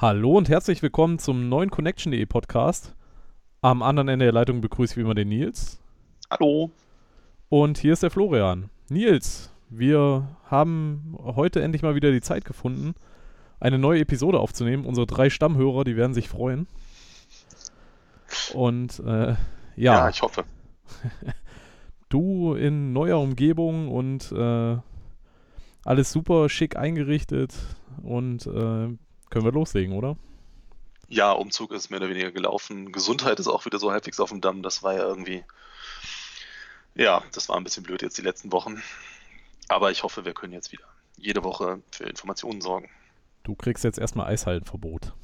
Hallo und herzlich willkommen zum neuen Connection.de Podcast. Am anderen Ende der Leitung begrüße ich wie immer den Nils. Hallo. Und hier ist der Florian. Nils, wir haben heute endlich mal wieder die Zeit gefunden, eine neue Episode aufzunehmen. Unsere 3 Stammhörer, die werden sich freuen. Und Ja, ja, ich hoffe. du in neuer Umgebung und alles super schick eingerichtet und können wir loslegen, oder? Ja, Umzug ist mehr oder weniger gelaufen. Gesundheit ist auch wieder so halbwegs auf dem Damm. Das war ja irgendwie, ja, das war ein bisschen blöd jetzt die letzten Wochen. Aber ich hoffe, wir können jetzt wieder jede Woche für Informationen sorgen. Du kriegst jetzt erstmal Eishallenverbot.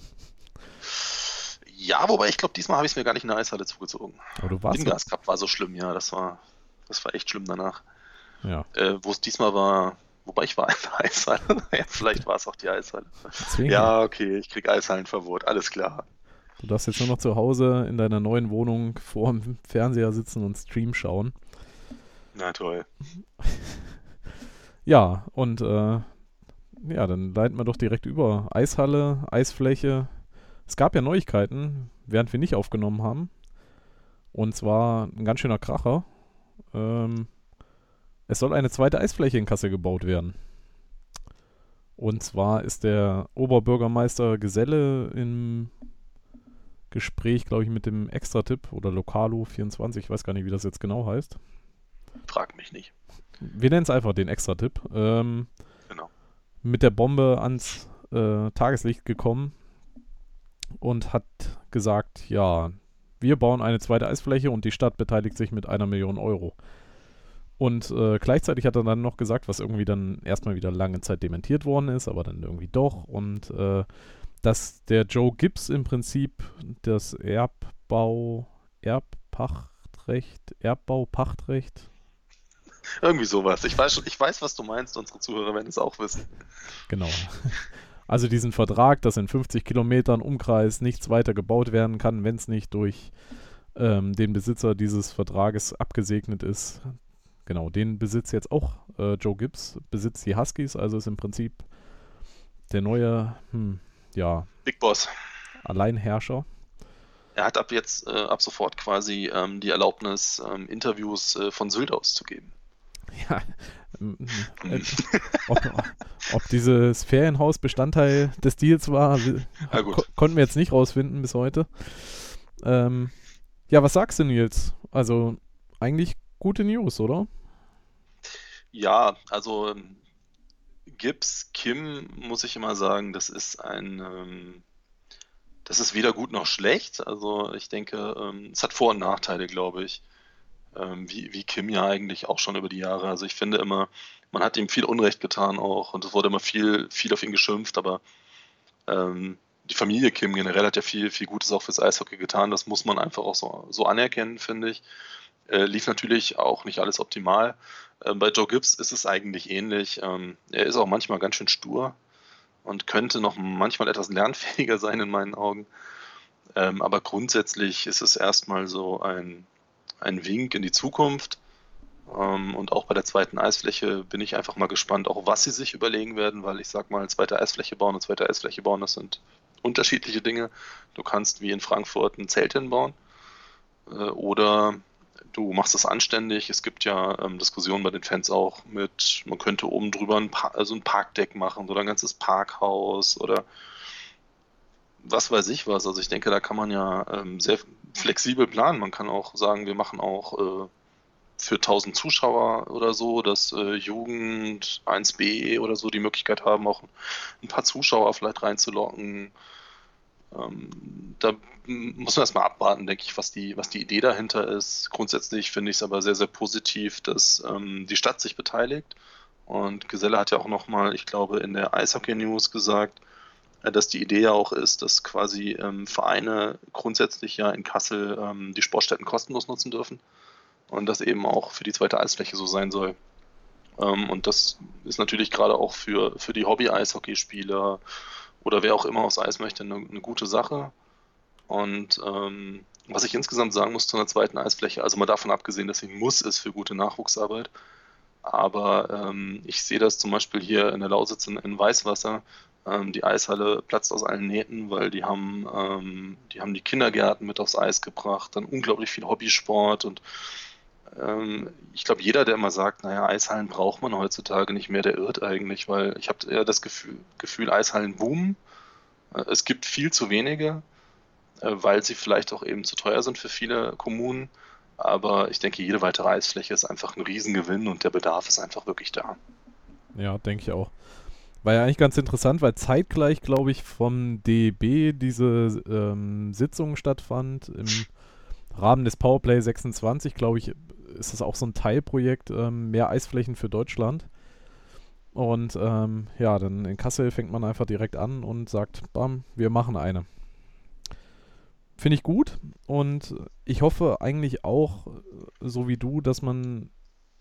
Ja, wobei ich glaube, diesmal habe ich es mir gar nicht in der Eishalle zugezogen. Aber du warst so. Windgas Cup war so schlimm, ja, das war echt schlimm danach. Ja, Wo es diesmal war, wobei ich war in der Eishalle. Ja, vielleicht war es auch die Eishalle. deswegen. Ja, okay, ich krieg Eishallenverbot, alles klar. Du darfst jetzt nur noch zu Hause in deiner neuen Wohnung vor dem Fernseher sitzen und Stream schauen. Na toll. Ja, und ja, dann leiten wir doch direkt über. Eishalle, Eisfläche. Es gab ja Neuigkeiten, während wir nicht aufgenommen haben. Und zwar ein ganz schöner Kracher. Ähm, Es soll eine zweite Eisfläche in Kassel gebaut werden. Und zwar ist der Oberbürgermeister Geselle im Gespräch, glaube ich, mit dem Extra-Tipp oder Lokalo24, ich weiß gar nicht, wie das jetzt genau heißt. Frag mich nicht. Wir nennen es einfach den Extra-Tipp. Genau. Mit der Bombe ans Tageslicht gekommen und hat gesagt, ja, wir bauen eine zweite Eisfläche und die Stadt beteiligt sich mit 1 Million Euro. Und gleichzeitig hat er dann noch gesagt, was irgendwie dann erstmal wieder lange Zeit dementiert worden ist, aber dann irgendwie doch. Und dass der Joe Gibbs im Prinzip das Erbbaupachtrecht, Irgendwie sowas. Ich weiß, was du meinst. Unsere Zuhörer werden es auch wissen. genau. Also diesen Vertrag, dass in 50 Kilometern Umkreis nichts weiter gebaut werden kann, wenn es nicht durch den Besitzer dieses Vertrages abgesegnet ist. Genau, den besitzt jetzt auch Joe Gibbs, besitzt die Huskies, also ist im Prinzip der neue, ja, Big Boss. Alleinherrscher. Er hat ab sofort quasi die Erlaubnis, Interviews von Sylt aus zu geben. Ja, äh, ob, ob dieses Ferienhaus Bestandteil des Deals war, Na gut. konnten wir jetzt nicht rausfinden bis heute. Ähm, ja, was sagst du, Nils? Also, eigentlich gute News, oder? Ja, also Gibbs, Kim, muss ich immer sagen, das ist weder gut noch schlecht. Also ich denke, es hat Vor- und Nachteile, glaube ich. Wie Kim ja eigentlich auch schon über die Jahre. Also ich finde immer, man hat ihm viel Unrecht getan auch und es wurde immer viel auf ihn geschimpft, aber die Familie Kim generell hat ja viel Gutes auch fürs Eishockey getan. Das muss man einfach auch so anerkennen, finde ich. Lief natürlich auch nicht alles optimal. Bei Joe Gibbs ist es eigentlich ähnlich. Er ist auch manchmal ganz schön stur und könnte noch manchmal etwas lernfähiger sein in meinen Augen. Aber grundsätzlich ist es erstmal so ein Wink in die Zukunft. Und auch bei der zweiten Eisfläche bin ich einfach mal gespannt, auch was sie sich überlegen werden, weil ich sag mal, zweite Eisfläche bauen und zweite Eisfläche bauen, das sind unterschiedliche Dinge. Du kannst wie in Frankfurt ein Zelt hinbauen oder du machst es anständig. Es gibt ja Diskussionen bei den Fans auch mit, man könnte oben drüber also ein Parkdeck machen oder ein ganzes Parkhaus oder was weiß ich was. Also ich denke, da kann man ja sehr flexibel planen. Man kann auch sagen, wir machen auch für 1000 Zuschauer oder so, dass Jugend 1B oder so die Möglichkeit haben, auch ein paar Zuschauer vielleicht reinzulocken. Da muss man erstmal abwarten, denke ich, was die Idee dahinter ist. Grundsätzlich finde ich es aber sehr, sehr positiv, dass die Stadt sich beteiligt. Und Geselle hat ja auch nochmal, ich glaube, in der Eishockey News gesagt, dass die Idee ja auch ist, dass quasi Vereine grundsätzlich ja in Kassel die Sportstätten kostenlos nutzen dürfen und das eben auch für die zweite Eisfläche so sein soll. Und das ist natürlich gerade auch für die Hobby-Eishockeyspieler oder wer auch immer aufs Eis möchte, eine gute Sache. Und was ich insgesamt sagen muss zu einer zweiten Eisfläche, also mal davon abgesehen, dass sie ein Muss ist für gute Nachwuchsarbeit, aber ich sehe das zum Beispiel hier in der Lausitz in Weißwasser. Die Eishalle platzt aus allen Nähten, weil die haben die Kindergärten mit aufs Eis gebracht, dann unglaublich viel Hobbysport und ich glaube, jeder, der immer sagt, naja, Eishallen braucht man heutzutage nicht mehr, der irrt eigentlich, weil ich habe eher das Gefühl, Eishallen boomen. Es gibt viel zu wenige, weil sie vielleicht auch eben zu teuer sind für viele Kommunen. Aber ich denke, jede weitere Eisfläche ist einfach ein Riesengewinn und der Bedarf ist einfach wirklich da. Ja, denke ich auch. War ja eigentlich ganz interessant, weil zeitgleich, glaube ich, vom DEB diese Sitzung stattfand. Im Rahmen des Powerplay 26, glaube ich, ist das auch so ein Teilprojekt, mehr Eisflächen für Deutschland. Und ja, dann in Kassel fängt man einfach direkt an und sagt, bam, wir machen eine. Finde ich gut und ich hoffe eigentlich auch, so wie du, dass man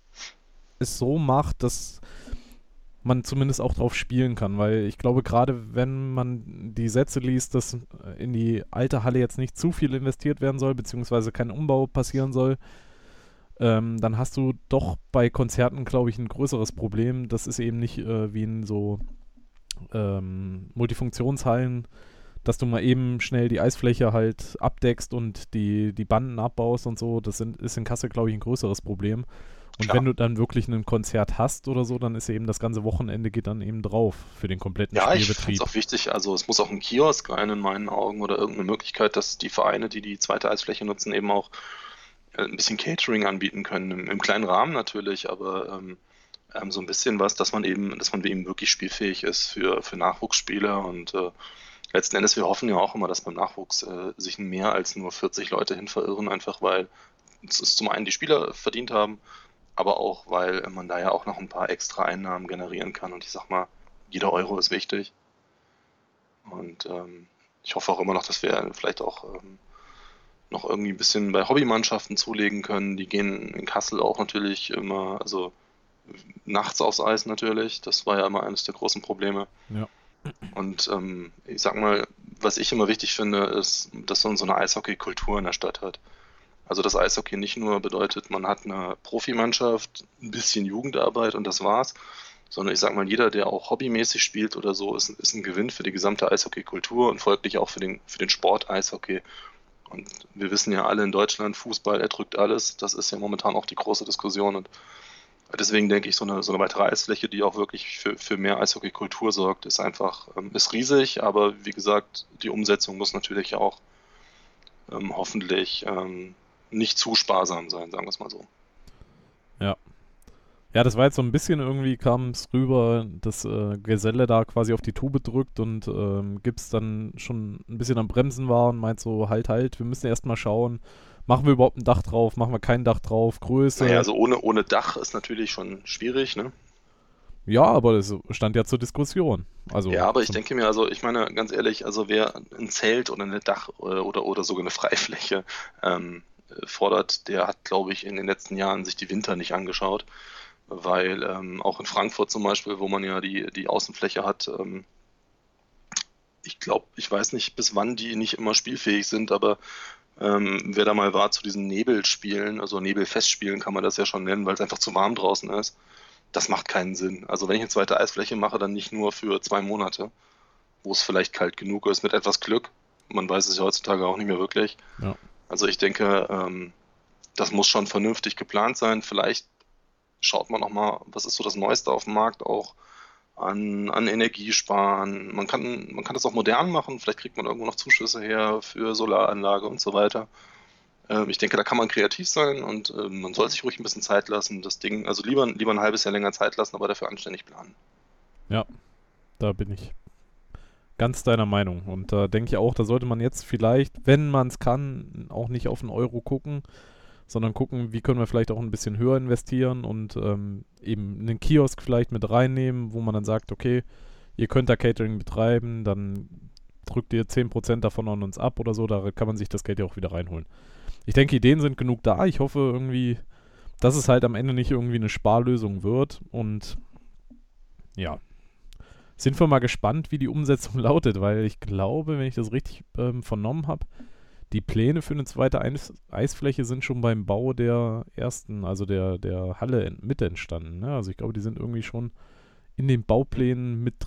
es so macht, dass man zumindest auch drauf spielen kann, weil ich glaube, gerade wenn man die Sätze liest, dass in die alte Halle jetzt nicht zu viel investiert werden soll, beziehungsweise kein Umbau passieren soll, dann hast du doch bei Konzerten, glaube ich, ein größeres Problem. Das ist eben nicht wie in so Multifunktionshallen, dass du mal eben schnell die Eisfläche halt abdeckst und die Banden abbaust und so. Das ist in Kassel, glaube ich, ein größeres Problem. Und Klar. wenn du dann wirklich ein Konzert hast oder so, dann ist eben das ganze Wochenende geht dann eben drauf für den kompletten Ja, ich finde Spielbetrieb. es auch wichtig, also es muss auch ein Kiosk rein in meinen Augen oder irgendeine Möglichkeit, dass die Vereine, die die zweite Eisfläche nutzen, eben auch ein bisschen Catering anbieten können, im kleinen Rahmen natürlich, aber so ein bisschen was, dass man eben wirklich spielfähig ist für Nachwuchsspieler und letzten Endes, wir hoffen ja auch immer, dass beim Nachwuchs sich mehr als nur 40 Leute hin verirren, einfach weil es zum einen die Spieler verdient haben, aber auch, weil man da ja auch noch ein paar extra Einnahmen generieren kann und ich sag mal, jeder Euro ist wichtig und ich hoffe auch immer noch, dass wir vielleicht auch noch irgendwie ein bisschen bei Hobbymannschaften zulegen können. Die gehen in Kassel auch natürlich immer, also nachts aufs Eis natürlich. Das war ja immer eines der großen Probleme. Ja. Und ich sag mal, was ich immer wichtig finde, ist, dass man so eine Eishockey-Kultur in der Stadt hat. Also das Eishockey nicht nur bedeutet, man hat eine Profimannschaft, ein bisschen Jugendarbeit und das war's, sondern ich sag mal, jeder, der auch hobbymäßig spielt oder so, ist ein Gewinn für die gesamte Eishockey-Kultur und folglich auch für den Sport Eishockey. Und wir wissen ja alle in Deutschland, Fußball erdrückt alles. Das ist ja momentan auch die große Diskussion. Und deswegen denke ich, so eine weitere Eisfläche, die auch wirklich für mehr Eishockey-Kultur sorgt, ist einfach, ist riesig. Aber wie gesagt, die Umsetzung muss natürlich auch hoffentlich nicht zu sparsam sein, sagen wir es mal so. Ja. Ja, das war jetzt so ein bisschen irgendwie, kam es rüber, dass Geselle da quasi auf die Tube drückt und Gibbs dann schon ein bisschen am Bremsen war und meint so, halt, wir müssen erst mal schauen, machen wir überhaupt ein Dach drauf, machen wir kein Dach drauf, Größe. Naja, also ohne Dach ist natürlich schon schwierig, ne? Ja, aber das stand ja zur Diskussion. Also Ja, aber ich denke mir, also ich meine, ganz ehrlich, also wer ein Zelt oder ein Dach oder sogar eine Freifläche fordert, der hat, glaube ich, in den letzten Jahren sich die Winter nicht angeschaut, weil auch in Frankfurt zum Beispiel, wo man ja die Außenfläche hat, ich glaube, ich weiß nicht, bis wann die nicht immer spielfähig sind, aber wer da mal war zu diesen Nebelspielen, also Nebelfestspielen kann man das ja schon nennen, weil es einfach zu warm draußen ist, das macht keinen Sinn. Also wenn ich eine zweite Eisfläche mache, dann nicht nur für 2 Monate, wo es vielleicht kalt genug ist, mit etwas Glück. Man weiß es ja heutzutage auch nicht mehr wirklich. Ja. Also ich denke, das muss schon vernünftig geplant sein. Vielleicht schaut man noch mal, was ist so das Neueste auf dem Markt auch an Energiesparen. Man kann das auch modern machen. Vielleicht kriegt man irgendwo noch Zuschüsse her für Solaranlage und so weiter. Ich denke, da kann man kreativ sein und man soll sich ruhig ein bisschen Zeit lassen. Das Ding, also lieber ein halbes Jahr länger Zeit lassen, aber dafür anständig planen. Ja, da bin ich ganz deiner Meinung. Und da denke ich auch, da sollte man jetzt vielleicht, wenn man es kann, auch nicht auf den Euro gucken, sondern gucken, wie können wir vielleicht auch ein bisschen höher investieren und eben einen Kiosk vielleicht mit reinnehmen, wo man dann sagt, okay, ihr könnt da Catering betreiben, dann drückt ihr 10% davon an uns ab oder so, da kann man sich das Geld ja auch wieder reinholen. Ich denke, Ideen sind genug da. Ich hoffe irgendwie, dass es halt am Ende nicht irgendwie eine Sparlösung wird und ja, sind wir mal gespannt, wie die Umsetzung lautet, weil ich glaube, wenn ich das richtig vernommen habe, die Pläne für eine zweite Eisfläche sind schon beim Bau der ersten, also der Halle mit entstanden. Ne? Also ich glaube, die sind irgendwie schon in den Bauplänen mit drinne.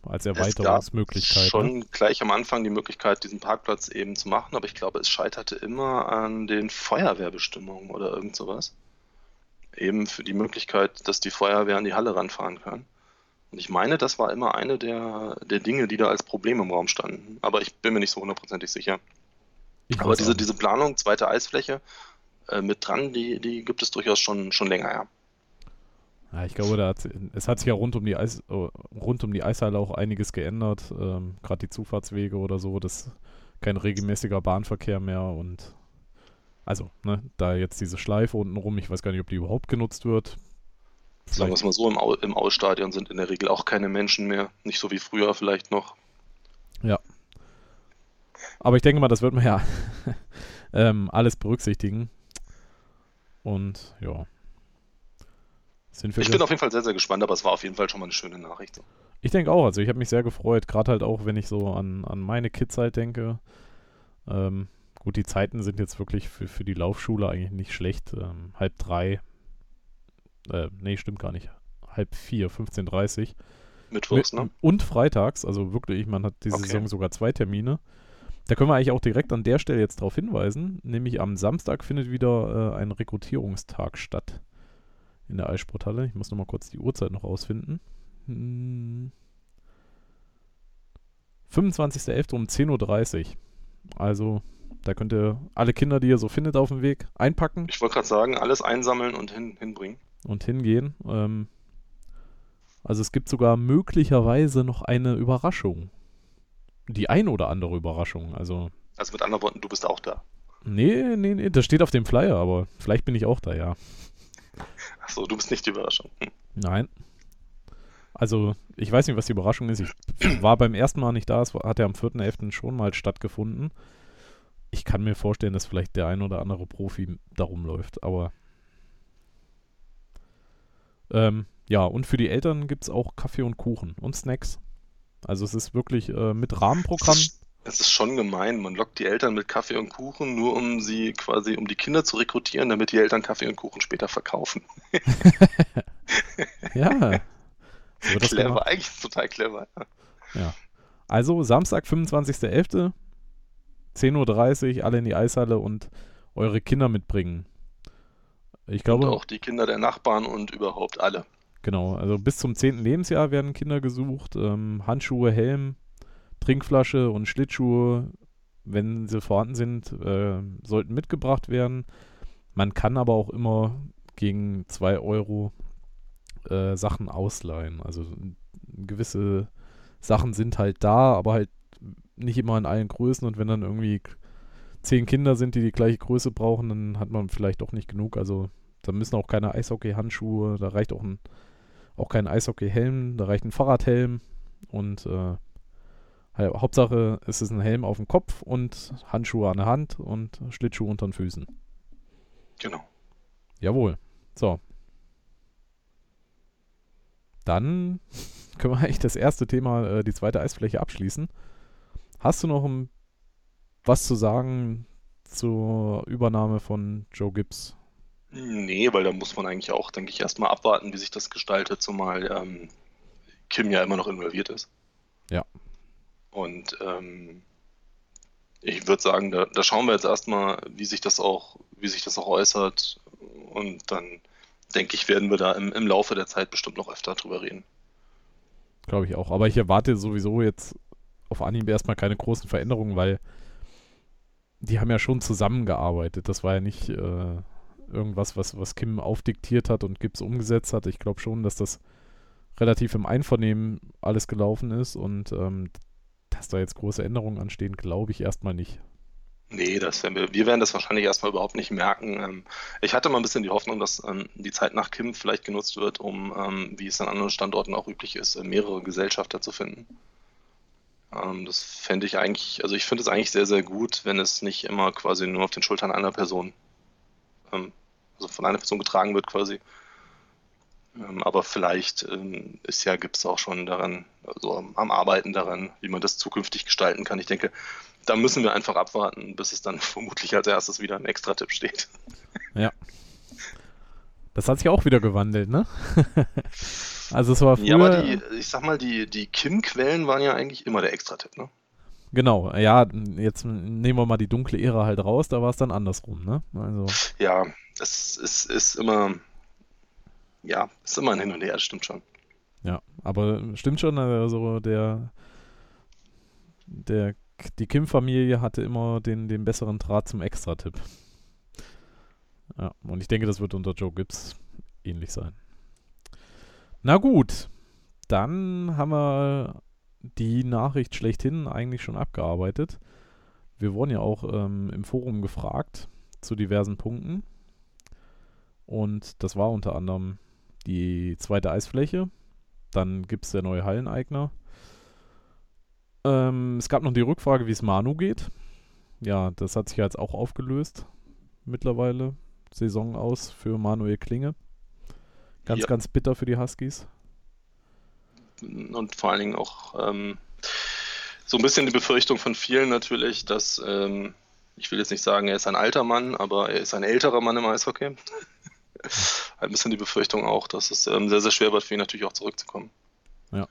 als Es gab Erweiterungsmöglichkeit, ne? schon gleich am Anfang die Möglichkeit, diesen Parkplatz eben zu machen, aber ich glaube, es scheiterte immer an den Feuerwehrbestimmungen oder irgend sowas. Eben für die Möglichkeit, dass die Feuerwehr an die Halle ranfahren kann. Und ich meine, das war immer eine der Dinge, die da als Problem im Raum standen. Aber ich bin mir nicht so hundertprozentig sicher. Ich Aber weiß auch nicht. diese Planung, zweite Eisfläche mit dran, die gibt es durchaus schon länger, ja. Ja, ich glaube, es hat sich ja rund um die Eishalle auch einiges geändert. Gerade die Zufahrtswege oder so, das ist kein regelmäßiger Bahnverkehr mehr und also, ne, da jetzt diese Schleife unten rum, ich weiß gar nicht, ob die überhaupt genutzt wird. Sagen wir es Vielleicht, mal so, im Ausstadion sind in der Regel auch keine Menschen mehr. Nicht so wie früher vielleicht noch. ja. Aber ich denke mal, das wird man ja alles berücksichtigen. Und ja. Sind wir Ich bin auf jeden Fall sehr, sehr gespannt, aber es war auf jeden Fall schon mal eine schöne Nachricht. So. Ich denke auch, also ich habe mich sehr gefreut, gerade halt auch, wenn ich so an meine Kids denke. Gut, die Zeiten sind jetzt wirklich für die Laufschule eigentlich nicht schlecht. 2:30, nee, stimmt gar nicht. 3:30, 15:30. Mittwochs, ne? Und freitags, also wirklich, man hat diese Saison sogar 2 Termine. Da können wir eigentlich auch direkt an der Stelle jetzt darauf hinweisen, nämlich am Samstag findet wieder ein Rekrutierungstag statt in der Eissporthalle. Ich muss nochmal kurz die Uhrzeit noch rausfinden. 25.11. um 10:30 Uhr. Also, da könnt ihr alle Kinder, die ihr so findet auf dem Weg, einpacken Ich wollte gerade sagen, alles einsammeln und hinbringen. und hingehen. Also es gibt sogar möglicherweise noch eine Überraschung. Die ein oder andere Überraschung. Also, Also mit anderen Worten, du bist auch da. nee, das steht auf dem Flyer, aber vielleicht bin ich auch da, ja. Achso, du bist nicht die Überraschung. Nein. Also, ich weiß nicht, was die Überraschung ist. Ich war beim ersten Mal nicht da. Es hat ja am 4.11. schon mal stattgefunden. Ich kann mir vorstellen, dass vielleicht der ein oder andere Profi da rumläuft, aber ja, und für die Eltern gibt es auch Kaffee und Kuchen und Snacks. Also es ist wirklich mit Rahmenprogramm. Es ist schon gemein. Man lockt die Eltern mit Kaffee und Kuchen, nur um sie quasi, um die Kinder zu rekrutieren, damit die Eltern Kaffee und Kuchen später verkaufen. Ja. So wird das Clever, gemacht. eigentlich total clever. Ja. Also Samstag, 25.11., 10:30 Uhr, alle in die Eishalle und eure Kinder mitbringen. Ich glaube, Und auch die Kinder der Nachbarn und überhaupt alle. genau, also bis zum 10. Lebensjahr werden Kinder gesucht. Handschuhe, Helm, Trinkflasche und Schlittschuhe, wenn sie vorhanden sind, sollten mitgebracht werden. Man kann aber auch immer gegen 2 Euro Sachen ausleihen. Also gewisse Sachen sind halt da, aber halt nicht immer in allen Größen. Und wenn dann irgendwie 10 Kinder sind, die gleiche Größe brauchen, dann hat man vielleicht auch nicht genug. Also da müssen auch keine Eishockey-Handschuhe, da reicht auch kein Eishockey-Helm, da reicht ein Fahrradhelm und Hauptsache es ist ein Helm auf dem Kopf und Handschuhe an der Hand und Schlittschuhe unter den Füßen. Genau. Jawohl. So. Dann können wir eigentlich das erste Thema, die zweite Eisfläche, abschließen. Hast du noch was zu sagen zur Übernahme von Joe Gibbs? Nee, weil da muss man eigentlich auch, denke ich, erstmal abwarten, wie sich das gestaltet, zumal Kim ja immer noch involviert ist. Ja. Und ich würde sagen, da schauen wir jetzt erstmal, wie sich das auch äußert. Und dann, denke ich, werden wir da im Laufe der Zeit bestimmt noch öfter drüber reden. Glaube ich auch. Aber ich erwarte sowieso jetzt auf Anhieb erstmal keine großen Veränderungen, weil die haben ja schon zusammengearbeitet. Das war ja nicht irgendwas, was Kim aufdiktiert hat und Gibbs umgesetzt hat. Ich glaube schon, dass das relativ im Einvernehmen alles gelaufen ist und dass da jetzt große Änderungen anstehen, glaube ich erstmal nicht. Nee, wir werden das wahrscheinlich erstmal überhaupt nicht merken. Ich hatte mal ein bisschen die Hoffnung, dass die Zeit nach Kim vielleicht genutzt wird, um, wie es an anderen Standorten auch üblich ist, mehrere Gesellschafter zu finden. Das fände ich eigentlich, also ich finde es eigentlich sehr, sehr gut, wenn es nicht immer quasi nur auf den Schultern einer Person, also von einer Person getragen wird quasi. Aber vielleicht gibt es auch schon daran, also am Arbeiten daran, wie man das zukünftig gestalten kann. Ich denke, da müssen wir einfach abwarten, bis es dann vermutlich als erstes wieder ein Extra-Tipp steht. Ja. Das hat sich auch wieder gewandelt, ne? Also es war Ja, aber früher, ich sag mal, die Kim-Quellen waren ja eigentlich immer der Extra-Tipp, ne? genau, ja, jetzt nehmen wir mal die dunkle Ära halt raus, da war es dann andersrum, ne? Also, Ja, ist immer, ja, ist immer ein Hin und Her, das stimmt schon. ja, aber stimmt schon, also der, die Kim-Familie hatte immer den besseren Draht zum Extra-Tipp. Ja, und ich denke, das wird unter Joe Gibbs ähnlich sein. Na gut, dann haben wir die Nachricht schlechthin eigentlich schon abgearbeitet. Wir wurden ja auch im Forum gefragt zu diversen Punkten. Und das war unter anderem die zweite Eisfläche. Dann gibt es der neue Halleneigner. Es gab noch die Rückfrage, wie es Manu geht. Ja, das hat sich jetzt auch aufgelöst mittlerweile. Saison aus für Manuel Klinge. Ganz, Ja, ganz bitter für die Huskies. und vor allen Dingen auch so ein bisschen die Befürchtung von vielen natürlich, dass, ich will jetzt nicht sagen, er ist ein alter Mann, aber er ist ein älterer Mann im Eishockey. Ein bisschen die Befürchtung auch, dass es sehr, sehr schwer wird für ihn natürlich auch zurückzukommen. Ja.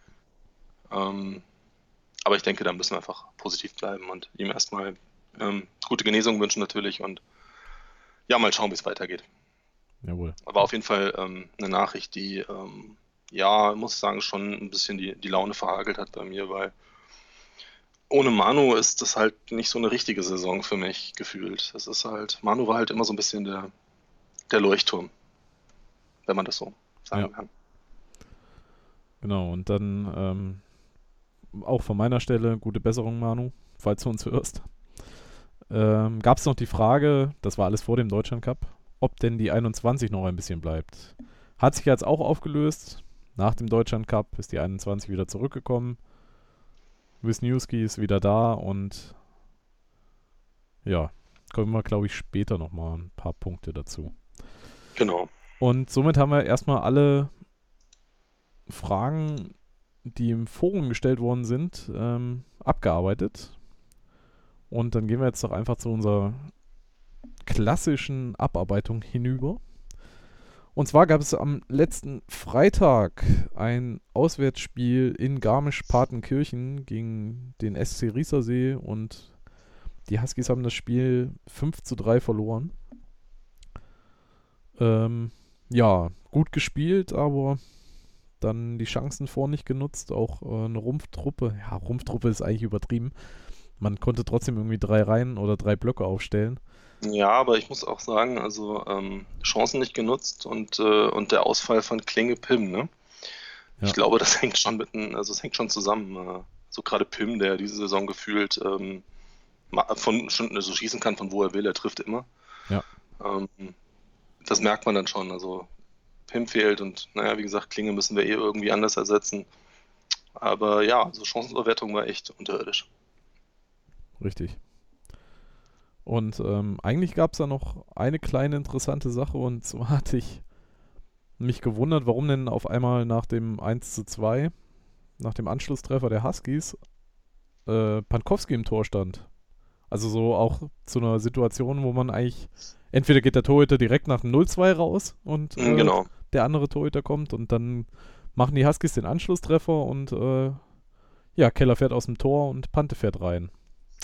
Aber ich denke, da müssen wir einfach positiv bleiben und ihm erstmal gute Genesung wünschen natürlich und ja, mal schauen, wie es weitergeht. Jawohl. Aber auf jeden Fall eine Nachricht, die, ja, muss ich sagen, schon ein bisschen die Laune verhagelt hat bei mir, weil ohne Manu ist das halt nicht so eine richtige Saison für mich gefühlt. Das ist halt, Manu war halt immer so ein bisschen der Leuchtturm, wenn man das so sagen Ja. kann. Genau, und dann auch von meiner Stelle gute Besserung, Manu, falls du uns hörst. Gab es noch die Frage, das war alles vor dem Deutschland Cup, ob denn die 21 noch ein bisschen bleibt. Hat sich jetzt auch aufgelöst. Nach dem Deutschland Cup ist die 21 wieder zurückgekommen. Wisniewski ist wieder da und ja, kommen wir, glaube ich, später nochmal ein paar Punkte dazu. Genau. Und somit haben wir erstmal alle Fragen, die im Forum gestellt worden sind, abgearbeitet. Und dann gehen wir jetzt doch einfach zu unserer klassischen Abarbeitung hinüber. Und zwar gab es am letzten Freitag ein Auswärtsspiel in Garmisch-Partenkirchen gegen den SC Riesersee und die Huskies haben das Spiel 5:3 verloren. Ja, gut gespielt, aber dann die Chancen vor nicht genutzt. Auch eine Rumpftruppe, ja, Rumpftruppe ist eigentlich übertrieben. Man konnte trotzdem irgendwie 3 Reihen oder 3 Blöcke aufstellen. Ja, aber ich muss auch sagen, also Chancen nicht genutzt und der Ausfall von Klinge Pim, ne? Ja. Ich glaube, das hängt schon also es hängt schon zusammen. So gerade Pim, der diese Saison gefühlt schon so schießen kann, von wo er will, er trifft immer. Ja. Das merkt man dann schon. Also Pim fehlt und naja, wie gesagt, Klinge müssen wir irgendwie anders ersetzen. Aber ja, also Chancenverwertung war echt unterirdisch. Richtig. Und eigentlich gab es da noch eine kleine interessante Sache und zwar hatte ich mich gewundert, warum denn auf einmal nach dem 1:2, nach dem Anschlusstreffer der Huskies, Pankowski im Tor stand. Also so auch zu einer Situation, wo man eigentlich, entweder geht der Torhüter direkt nach dem 0:2 raus und Genau. der andere Torhüter kommt und dann machen die Huskies den Anschlusstreffer und ja, Keller fährt aus dem Tor und Pante fährt rein.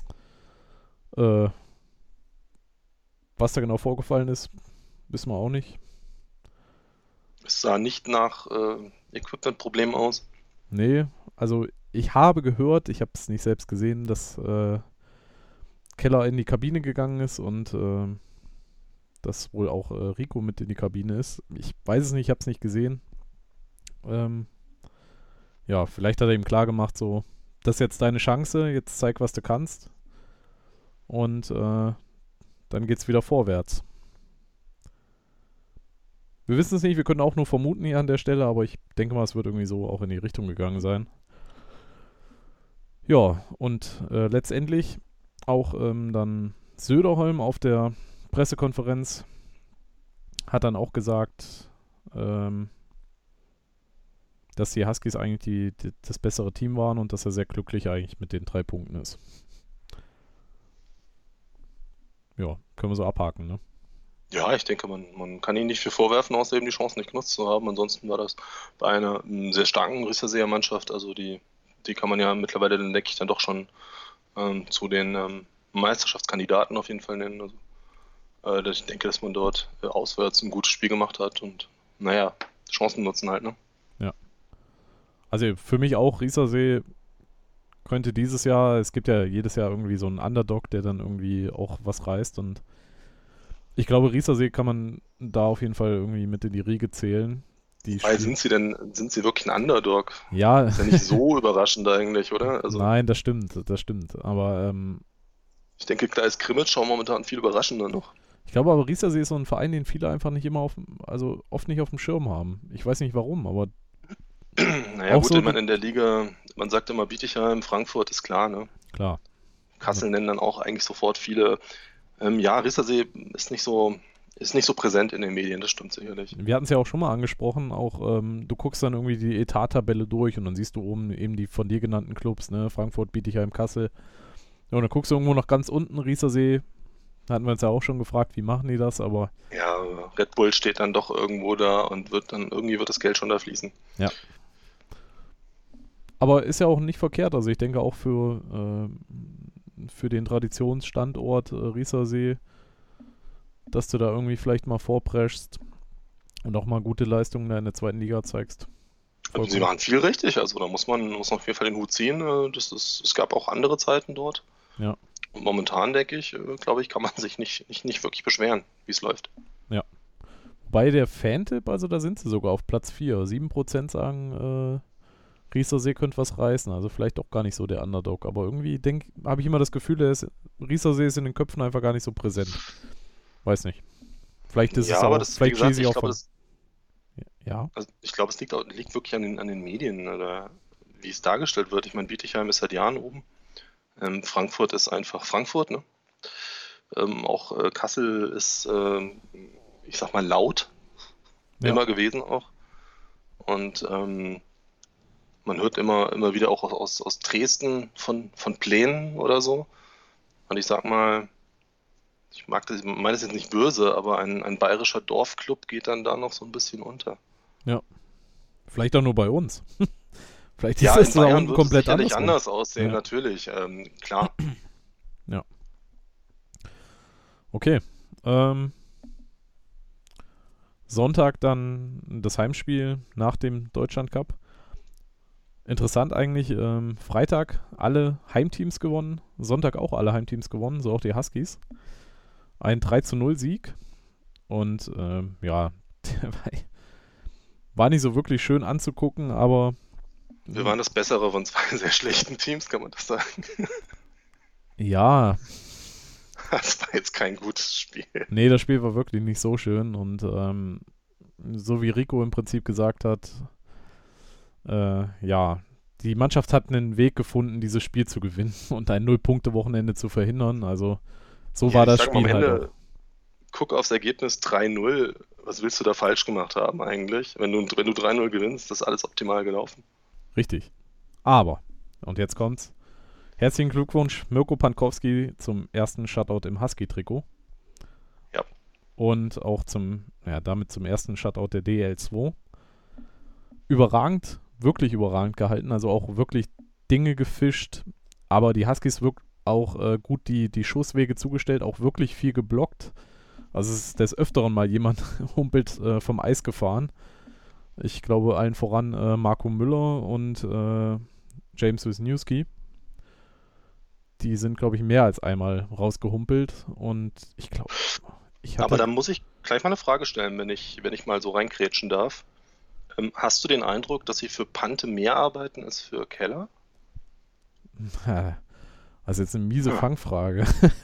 Was da genau vorgefallen ist, wissen wir auch nicht. Es sah nicht nach Equipment-Problemen aus. Nee, also ich habe gehört, ich habe es nicht selbst gesehen, dass Keller in die Kabine gegangen ist und dass wohl auch Rico mit in die Kabine ist. Ich weiß es nicht, ich habe es nicht gesehen. Ja, vielleicht hat er ihm klar gemacht, so, das ist jetzt deine Chance, jetzt zeig, was du kannst. Und dann geht's wieder vorwärts. Wir wissen es nicht, wir können auch nur vermuten hier an der Stelle, aber ich denke mal, es wird irgendwie so auch in die Richtung gegangen sein. Ja, und letztendlich auch dann Söderholm auf der Pressekonferenz hat dann auch gesagt, dass die Huskies eigentlich das bessere Team waren und dass er sehr glücklich eigentlich mit den 3 Punkten ist. Ja, können wir so abhaken, ne? Ja, ich denke, man kann ihnen nicht viel vorwerfen, außer eben die Chancen nicht genutzt zu haben. Ansonsten war das bei einer sehr starken Risseseer Mannschaft, also die kann man ja mittlerweile, dann denke ich, dann doch schon zu den Meisterschaftskandidaten auf jeden Fall nennen. Also, ich denke, dass man dort auswärts ein gutes Spiel gemacht hat und naja, Chancen nutzen halt, ne? Ja. Also für mich auch, Riesersee könnte dieses Jahr, es gibt ja jedes Jahr irgendwie so einen Underdog, der dann irgendwie auch was reißt und ich glaube, Riesersee kann man da auf jeden Fall irgendwie mit in die Riege zählen. Weil sind sie wirklich ein Underdog? Ja, Ist ja nicht so überraschend eigentlich, oder? Also, nein, das stimmt. Aber ich denke, da ist Krimitschau momentan viel überraschender noch. ich glaube aber, Riesersee ist so ein Verein, den viele einfach nicht immer also oft nicht auf dem Schirm haben. Ich weiß nicht warum, aber Naja, auch gut, so, ich meine, in der Liga, man sagt immer Bietigheim, Frankfurt ist klar, ne? klar. Kassel nennen dann auch eigentlich sofort viele. Ja, Rissersee ist nicht so präsent in den Medien, das stimmt sicherlich. Wir hatten es ja auch schon mal angesprochen, auch du guckst dann irgendwie die Etat-Tabelle durch und dann siehst du oben eben die von dir genannten Clubs, ne, Frankfurt, Bietigheim, Kassel. Ja, und dann guckst du irgendwo noch ganz unten, Riesersee. Da hatten wir uns ja auch schon gefragt, wie machen die das, aber Ja, Red Bull steht dann doch irgendwo da und irgendwie wird das Geld schon da fließen. ja. Aber ist ja auch nicht verkehrt, also ich denke auch für den Traditionsstandort Riesersee, dass du da irgendwie vielleicht mal vorpreschst und auch mal gute Leistungen da in der zweiten Liga zeigst. Also sie machen viel richtig, also da muss man auf jeden Fall den Hut ziehen. Es gab auch andere Zeiten dort. Ja. Und momentan, denke ich, glaube ich, kann man sich nicht wirklich beschweren, wie es läuft. Ja. Bei der Fantipp, also da sind sie sogar auf Platz 4. 7% sagen, Riesersee könnte was reißen. Also vielleicht auch gar nicht so der Underdog. Aber irgendwie habe ich immer das Gefühl, Riesersee ist in den Köpfen einfach gar nicht so präsent. Weiß nicht. Vielleicht ist Ja, es aber auch, das, wie vielleicht gesagt, cheesy ich auch glaube, von. Ja, also ich glaube, es liegt wirklich an den Medien, oder wie es dargestellt wird. Ich meine, Bietigheim ist seit Jahren oben. Frankfurt ist einfach Frankfurt, ne? Auch Kassel ist, ich sag mal, laut ja, immer gewesen auch. Und man hört immer wieder auch aus Dresden von Plänen oder so. Und ich sag mal, ich meine das jetzt nicht böse, aber ein bayerischer Dorfclub geht dann da noch so ein bisschen unter. ja. Vielleicht auch nur bei uns. Vielleicht Ja, ist in es da Bayern unten wird es komplett sicherlich andersrum. anders aussehen, Ja. natürlich. Klar. Ja. Okay. Sonntag dann das Heimspiel nach dem Deutschland Cup. Interessant eigentlich, Freitag alle Heimteams gewonnen, Sonntag auch alle Heimteams gewonnen, so auch die Huskies. Ein 3:0 Sieg und ja, der war nicht so wirklich schön anzugucken, aber Wir waren das Bessere von zwei sehr schlechten Teams, kann man das sagen. ja, Das war jetzt kein gutes Spiel. nee, das Spiel war wirklich nicht so schön und so wie Rico im Prinzip gesagt hat, ja, die Mannschaft hat einen Weg gefunden, dieses Spiel zu gewinnen und ein Null-Punkte-Wochenende zu verhindern. Also so Ja, war ich das sag mal, am Spiel halt Ende, auch. guck aufs Ergebnis 3:0. Was willst du da falsch gemacht haben eigentlich? Wenn du 3:0 gewinnst, das ist alles optimal gelaufen. Richtig. Aber, und jetzt kommt's, herzlichen Glückwunsch Mirko Pankowski zum ersten Shutout im Husky-Trikot. Ja. Und auch damit zum ersten Shutout der DL2. Überragend, wirklich überragend gehalten, also auch wirklich Dinge gefischt, aber die Huskies auch gut die Schusswege zugestellt, auch wirklich viel geblockt. Also es ist des Öfteren mal jemand humpelt vom Eis gefahren. Ich glaube allen voran Marco Müller und James Wisniewski. Die sind, glaube ich, mehr als einmal rausgehumpelt und ich glaube, Aber dann muss ich gleich mal eine Frage stellen, wenn ich mal so reinkrätschen darf. Hast du den Eindruck, dass sie für Pante mehr arbeiten als für Keller? Also jetzt eine miese Fangfrage.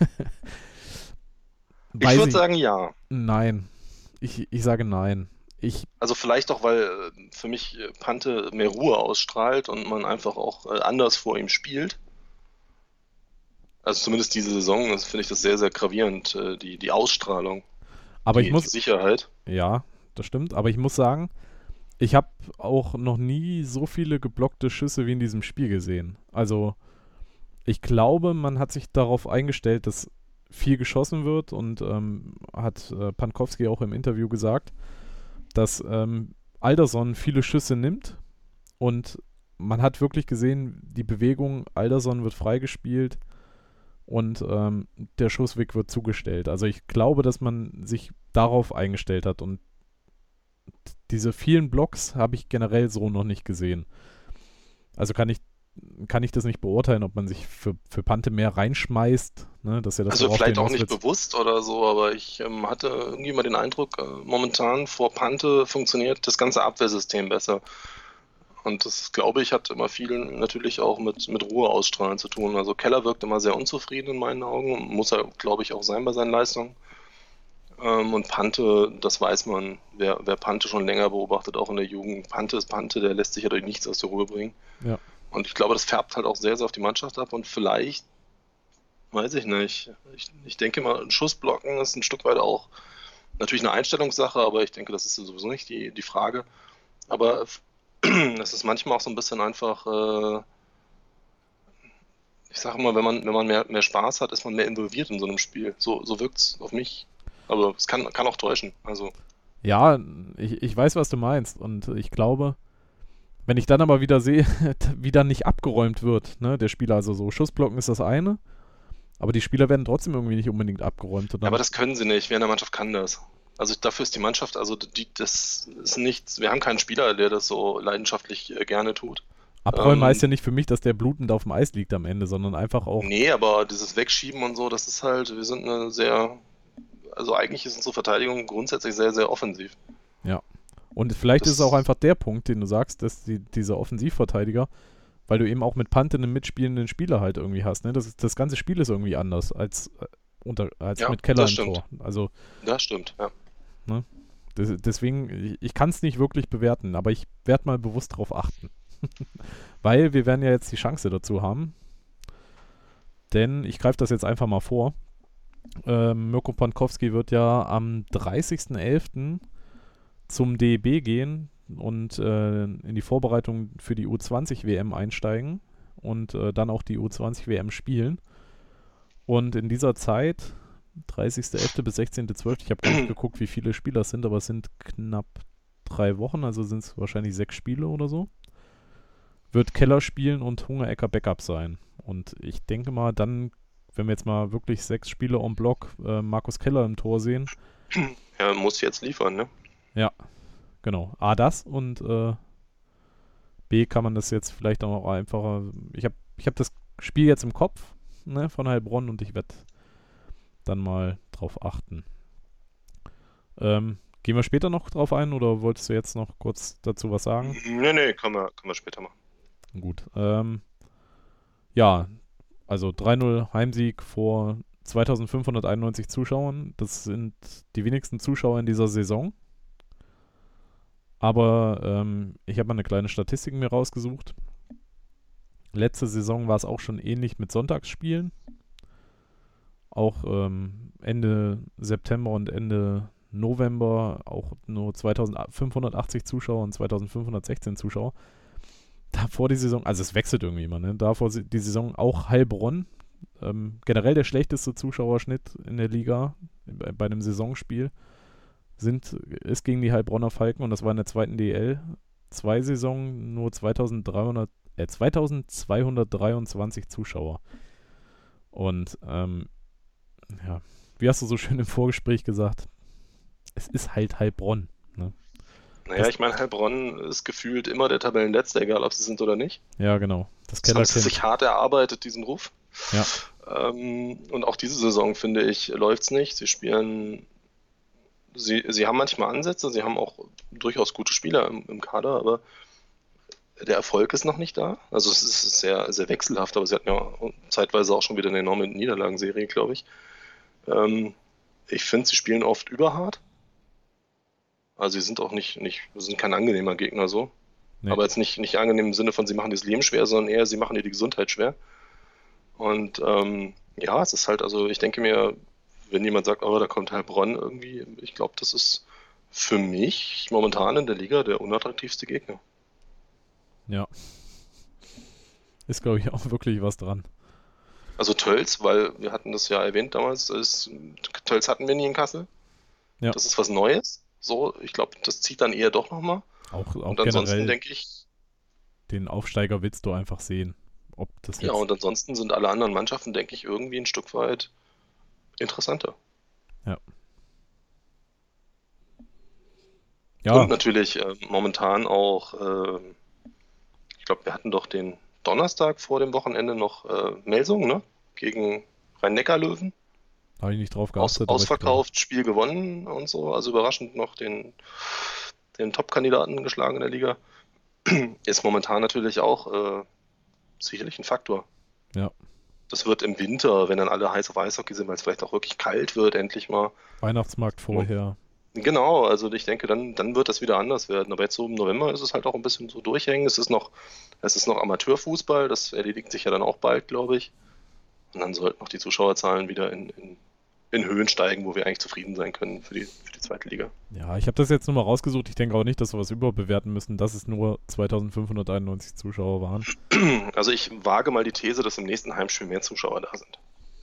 Ich würde sagen ja. Nein. Ich sage nein. Also vielleicht auch, weil für mich Pante mehr Ruhe ausstrahlt und man einfach auch anders vor ihm spielt. Also zumindest diese Saison, das finde ich das sehr, sehr gravierend, die Ausstrahlung, aber die Sicherheit. Ja, das stimmt. Aber ich muss sagen, ich habe auch noch nie so viele geblockte Schüsse wie in diesem Spiel gesehen. Also ich glaube, man hat sich darauf eingestellt, dass viel geschossen wird und hat Pankowski auch im Interview gesagt, dass Alderson viele Schüsse nimmt und man hat wirklich gesehen, die Bewegung, Alderson wird freigespielt und der Schussweg wird zugestellt. Also ich glaube, dass man sich darauf eingestellt hat und diese vielen Blocks habe ich generell so noch nicht gesehen. Also kann ich das nicht beurteilen, ob man sich für Pante mehr reinschmeißt. Ne? Dass ja das Also vielleicht auch nicht wird. bewusst oder so, aber ich hatte irgendwie mal den Eindruck, momentan vor Pante funktioniert das ganze Abwehrsystem besser. Und das, glaube ich, hat immer viel natürlich auch mit Ruhe ausstrahlen zu tun. Also Keller wirkt immer sehr unzufrieden in meinen Augen, muss er, glaube ich, auch sein bei seinen Leistungen. Und Pante, das weiß man, wer Pante schon länger beobachtet, auch in der Jugend. Pante ist Pante, der lässt sich ja durch nichts aus der Ruhe bringen. Ja. Und ich glaube, das färbt halt auch sehr, sehr auf die Mannschaft ab und vielleicht, weiß ich nicht, ich denke mal, ein Schussblocken ist ein Stück weit auch natürlich eine Einstellungssache, aber ich denke, das ist sowieso nicht die Frage. Aber es ist manchmal auch so ein bisschen einfach, ich sage mal, wenn man mehr Spaß hat, ist man mehr involviert in so einem Spiel. So wirkt es auf mich. Aber es kann auch täuschen. Also. Ja, ich weiß, was du meinst. Und ich glaube, wenn ich dann aber wieder sehe, wie dann nicht abgeräumt wird, ne, der Spieler, also so Schussblocken ist das eine, aber die Spieler werden trotzdem irgendwie nicht unbedingt abgeräumt. Ja, aber das können sie nicht. Wer in der Mannschaft kann das? Also dafür ist die Mannschaft, also das ist nichts, wir haben keinen Spieler, der das so leidenschaftlich gerne tut. Abräumen heißt ja nicht für mich, dass der blutend auf dem Eis liegt am Ende, sondern einfach auch. Nee, aber dieses Wegschieben und so, das ist halt, wir sind eine sehr, also eigentlich ist unsere Verteidigung grundsätzlich sehr, sehr offensiv. Ja. Und vielleicht ist es auch einfach der Punkt, den du sagst, dass dieser Offensivverteidiger, weil du eben auch mit Pante einen mitspielenden Spieler halt irgendwie hast. Ne? Das ganze Spiel ist irgendwie anders als Ja, mit Keller das im stimmt. Tor. Also, Das stimmt, ja. ne? Deswegen, ich kann es nicht wirklich bewerten, aber ich werde mal bewusst darauf achten. Weil wir werden ja jetzt die Chance dazu haben. Denn ich greife das jetzt einfach mal vor. Mirko Pankowski wird ja am 30.11. zum DEB gehen und in die Vorbereitung für die U20-WM einsteigen und dann auch die U20-WM spielen. Und in dieser Zeit, 30.11. bis 16.12., ich habe gar nicht geguckt, wie viele Spieler es sind, aber es sind knapp 3 Wochen, also sind es wahrscheinlich 6 Spiele oder so, wird Keller spielen und Hungerecker Backup sein. Und ich denke mal, dann, wenn wir jetzt mal wirklich 6 Spiele en bloc Markus Keller im Tor sehen. Er muss jetzt liefern, ne? Ja, genau. A, das und B, kann man das jetzt vielleicht auch einfacher. Ich hab das Spiel jetzt im Kopf, ne, von Heilbronn und ich werde dann mal drauf achten. Gehen wir später noch drauf ein oder wolltest du jetzt noch kurz dazu was sagen? Nee, können wir später machen. Gut. Ja, also 3-0 Heimsieg vor 2591 Zuschauern. Das sind die wenigsten Zuschauer in dieser Saison. Aber ich habe mal eine kleine Statistik mir rausgesucht. Letzte Saison war es auch schon ähnlich mit Sonntagsspielen. Auch Ende September und Ende November auch nur 2580 Zuschauer und 2516 Zuschauer. Davor die Saison, also es wechselt irgendwie immer, ne? Davor die Saison auch Heilbronn. Generell der schlechteste Zuschauerschnitt in der Liga bei einem Saisonspiel ist gegen die Heilbronner Falken und das war in der zweiten DL. 2 Saison nur 2223 Zuschauer. Und ja, wie hast du so schön im Vorgespräch gesagt, es ist halt Heilbronn. Ne? Naja, ich meine, Heilbronn ist gefühlt immer der Tabellenletzte, egal ob sie sind oder nicht. Ja, genau. Das haben sie sich hart erarbeitet, diesen Ruf. Ja. Und auch diese Saison, finde ich, läuft es nicht. Sie spielen, sie haben manchmal Ansätze, sie haben auch durchaus gute Spieler im Kader, aber der Erfolg ist noch nicht da. Also es ist sehr, sehr wechselhaft, aber sie hatten ja zeitweise auch schon wieder eine enorme Niederlagenserie, glaube ich. Ich finde, sie spielen oft überhart. Also sie sind auch nicht sind kein angenehmer Gegner so. Nee. Aber jetzt nicht angenehm im Sinne von, sie machen das Leben schwer, sondern eher, sie machen dir die Gesundheit schwer. Und ja, es ist halt, also ich denke mir, wenn jemand sagt, oh, da kommt Heilbronn irgendwie, ich glaube, das ist für mich momentan in der Liga der unattraktivste Gegner. Ja. Ist, glaube ich, auch wirklich was dran. Also Tölz, weil wir hatten das ja erwähnt damals, Tölz hatten wir nie in Kassel. Ja. Das ist was Neues. So, ich glaube, das zieht dann eher doch nochmal. Auch Und ansonsten generell denke ich, den Aufsteiger willst du einfach sehen. Ob das ja, jetzt. und ansonsten sind alle anderen Mannschaften, denke ich, irgendwie ein Stück weit interessanter. Ja. Und Ja, natürlich momentan auch, ich glaube, wir hatten doch den Donnerstag vor dem Wochenende noch Melsung, ne? Gegen Rhein-Neckar-Löwen. habe ich nicht drauf geachtet, aber ich glaube. Ausverkauft, Spiel gewonnen und so. Also überraschend noch den Top-Kandidaten geschlagen in der Liga. Ist momentan natürlich auch sicherlich ein Faktor. Ja. Das wird im Winter, wenn dann alle heiß auf Eishockey sind, weil es vielleicht auch wirklich kalt wird, endlich mal. Weihnachtsmarkt vorher. Genau, also ich denke, dann wird das wieder anders werden. Aber jetzt so im November ist es halt auch ein bisschen so durchhängen. Es ist noch Amateurfußball, das erledigt sich ja dann auch bald, glaube ich. Und dann sollten auch die Zuschauerzahlen wieder in Höhen steigen, wo wir eigentlich zufrieden sein können für die zweite Liga. Ja, ich habe das jetzt nur mal rausgesucht. Ich denke auch nicht, dass wir was überbewerten müssen, dass es nur 2591 Zuschauer waren. Also ich wage mal die These, dass im nächsten Heimspiel mehr Zuschauer da sind.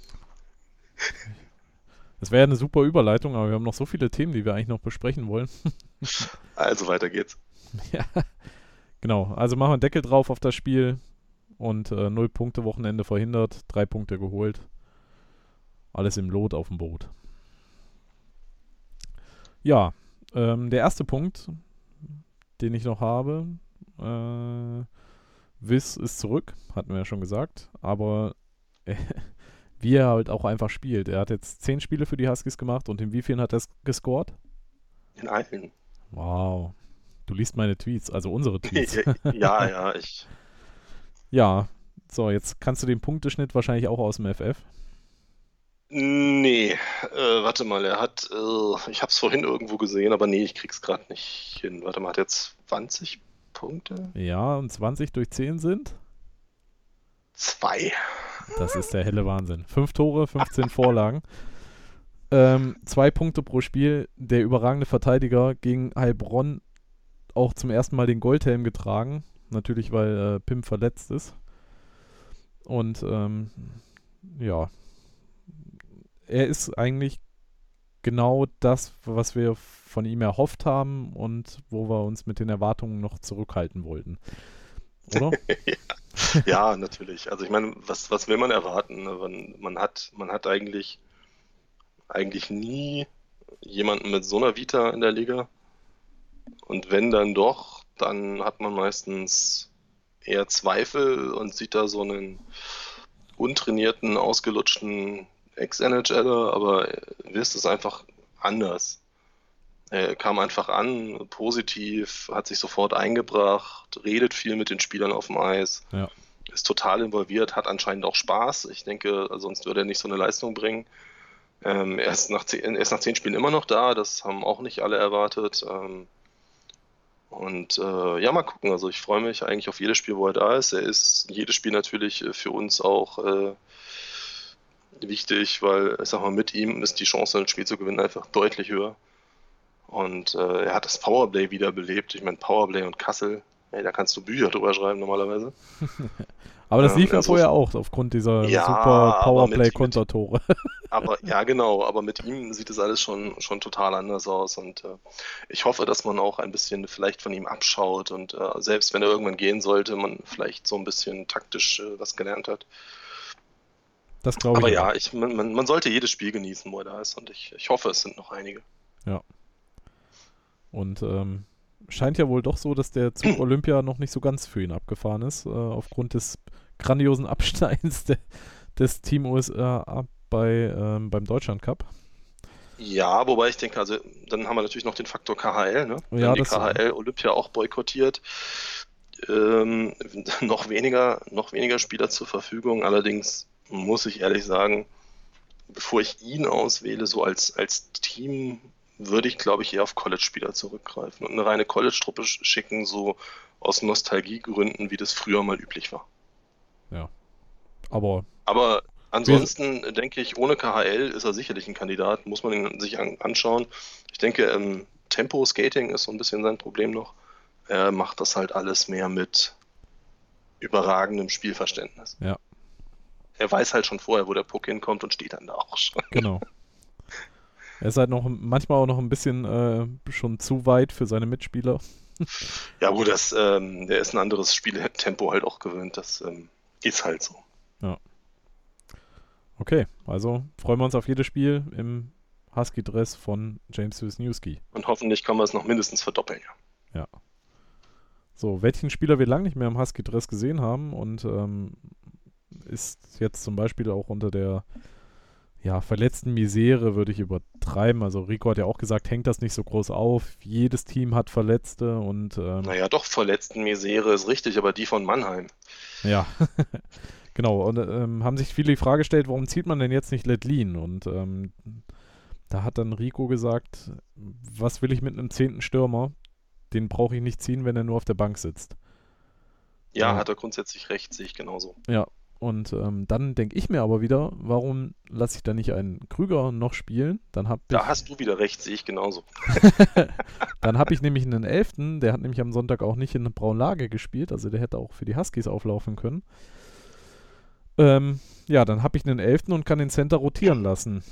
Das wäre ja eine super Überleitung, aber wir haben noch so viele Themen, die wir eigentlich noch besprechen wollen. Also weiter geht's. Ja, genau. Also machen wir einen Deckel drauf auf das Spiel und 0 Punkte Wochenende verhindert, 3 Punkte geholt. Alles im Lot auf dem Boot. Ja, der erste Punkt, den ich noch habe, Wiss ist zurück, hatten wir ja schon gesagt, aber wie er halt auch einfach spielt. Er hat jetzt 10 Spiele für die Huskies gemacht und in wie vielen hat er gescored? In allen. Wow. Du liest meine Tweets, also unsere Tweets. Ja, Ja, so, jetzt kannst du den Punkteschnitt wahrscheinlich auch aus dem FF. Nee, warte mal, ich hab's vorhin irgendwo gesehen, aber nee, ich krieg's gerade nicht hin. Warte mal, hat er 20 Punkte? Ja, und 20 durch 10 sind? 2. Das ist der helle Wahnsinn. 5 Tore, 15 Vorlagen. 2 Punkte pro Spiel. Der überragende Verteidiger gegen Heilbronn auch zum ersten Mal den Goldhelm getragen. Natürlich, weil Pim verletzt ist. Und ja, er ist eigentlich genau das, was wir von ihm erhofft haben und wo wir uns mit den Erwartungen noch zurückhalten wollten. Oder? Ja, natürlich. Also ich meine, was will man erwarten? Man hat eigentlich nie jemanden mit so einer Vita in der Liga. Und wenn dann doch, dann hat man meistens eher Zweifel und sieht da so einen untrainierten, ausgelutschten Ex-NHLer, aber Wiss ist einfach anders. Er kam einfach an, positiv, hat sich sofort eingebracht, redet viel mit den Spielern auf dem Eis, Ja. ist total involviert, hat anscheinend auch Spaß. Ich denke, sonst würde er nicht so eine Leistung bringen. Er ist nach 10 Spielen immer noch da, das haben auch nicht alle erwartet. Ja, mal gucken. Also ich freue mich eigentlich auf jedes Spiel, wo er da ist. Er ist jedes Spiel natürlich für uns auch wichtig, weil ich sag mal, mit ihm ist die Chance, ein Spiel zu gewinnen, einfach deutlich höher. Und er hat das Powerplay wiederbelebt. Ich meine, Powerplay und Kassel, ey, da kannst du Bücher drüber schreiben normalerweise. Aber das lief ja also- vorher auch aufgrund dieser Ja, super aber Powerplay-Kontertore. Aber ja, genau, aber mit ihm sieht es alles schon total anders aus und ich hoffe, dass man auch ein bisschen vielleicht von ihm abschaut und selbst wenn er irgendwann gehen sollte, man vielleicht so ein bisschen taktisch was gelernt hat. Das glaube ich. Aber auch. ja, man sollte jedes Spiel genießen, wo er da ist und ich hoffe, es sind noch einige. Und scheint ja wohl doch so, dass der Zug Olympia noch nicht so ganz für ihn abgefahren ist, aufgrund des grandiosen Absteins des Team USA beim Deutschland Cup. Ja, wobei ich denke, also dann haben wir natürlich noch den Faktor KHL, ne? Ja, Wenn die das- KHL Olympia auch boykottiert, noch weniger Spieler zur Verfügung. Allerdings muss ich ehrlich sagen, bevor ich ihn auswähle, so als Team, würde ich, glaube ich, eher auf College-Spieler zurückgreifen und eine reine College-Truppe schicken, so aus Nostalgiegründen, wie das früher mal üblich war. Aber Aber ansonsten denke ich, ohne KHL ist er sicherlich ein Kandidat, muss man ihn sich anschauen. Ich denke, Tempo-Skating ist so ein bisschen sein Problem noch. Er macht das halt alles mehr mit überragendem Spielverständnis. er weiß halt schon vorher, wo der Puck hinkommt und steht dann da auch schon. Genau. Er ist halt noch manchmal auch noch ein bisschen schon zu weit für seine Mitspieler. Ja gut, der ist ein anderes Spieltempo halt auch gewöhnt, das ist halt so. Ja. Okay, also freuen wir uns auf jedes Spiel im Husky-Dress von James Wisniewski. Und hoffentlich kann man es noch mindestens verdoppeln, ja. Ja. So, welchen Spieler wir lange nicht mehr im Husky-Dress gesehen haben und ist jetzt zum Beispiel auch unter der verletzten Misere, würde ich übertreiben. Also Rico hat ja auch gesagt, hängt das nicht so groß auf. Jedes Team hat Verletzte und Naja, doch, verletzten Misere ist richtig, aber die von Mannheim. ja, genau. Und haben sich viele die Frage gestellt, warum zieht man denn jetzt nicht Ledlin? Und da hat dann Rico gesagt, was will ich mit einem 10. Stürmer? Den brauche ich nicht ziehen, wenn er nur auf der Bank sitzt. Ja, Ja. hat er grundsätzlich recht, sehe ich genauso. Ja, und dann denke ich mir aber wieder, warum lasse ich da nicht einen Krüger noch spielen? Da hast du wieder recht, sehe ich genauso. Dann habe ich nämlich einen 11., der hat nämlich am Sonntag auch nicht in der Braunlage gespielt, also der hätte auch für die Huskies auflaufen können. Ja, dann habe ich einen 11. und kann den Center rotieren lassen.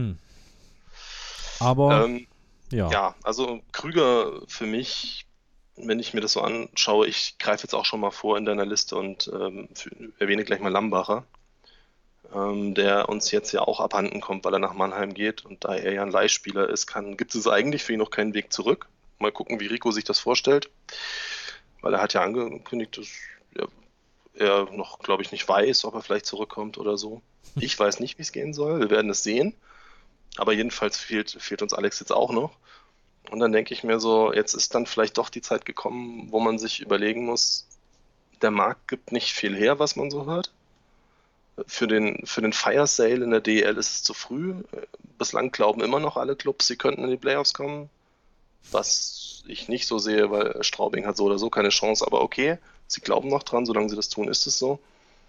Aber, ja. Ja, also Krüger für mich, wenn ich mir das so anschaue, ich greife jetzt auch schon mal vor in deiner Liste und erwähne gleich mal Lambacher, der uns jetzt ja auch abhanden kommt, weil er nach Mannheim geht und da er ja ein Leihspieler ist, gibt es eigentlich für ihn noch keinen Weg zurück. Mal gucken, wie Rico sich das vorstellt, weil er hat ja angekündigt, dass er noch, glaube ich, nicht weiß, ob er vielleicht zurückkommt oder so. Ich weiß nicht, wie es gehen soll, wir werden es sehen, aber jedenfalls fehlt uns Alex jetzt auch noch. Und dann denke ich mir so, jetzt ist dann vielleicht doch die Zeit gekommen, wo man sich überlegen muss, der Markt gibt nicht viel her, was man so hört. Für den Fire Sale in der DEL ist es zu früh. Bislang glauben immer noch alle Clubs, sie könnten in die Playoffs kommen. Was ich nicht so sehe, weil Straubing hat so oder so keine Chance, aber okay, sie glauben noch dran, solange sie das tun, ist es so.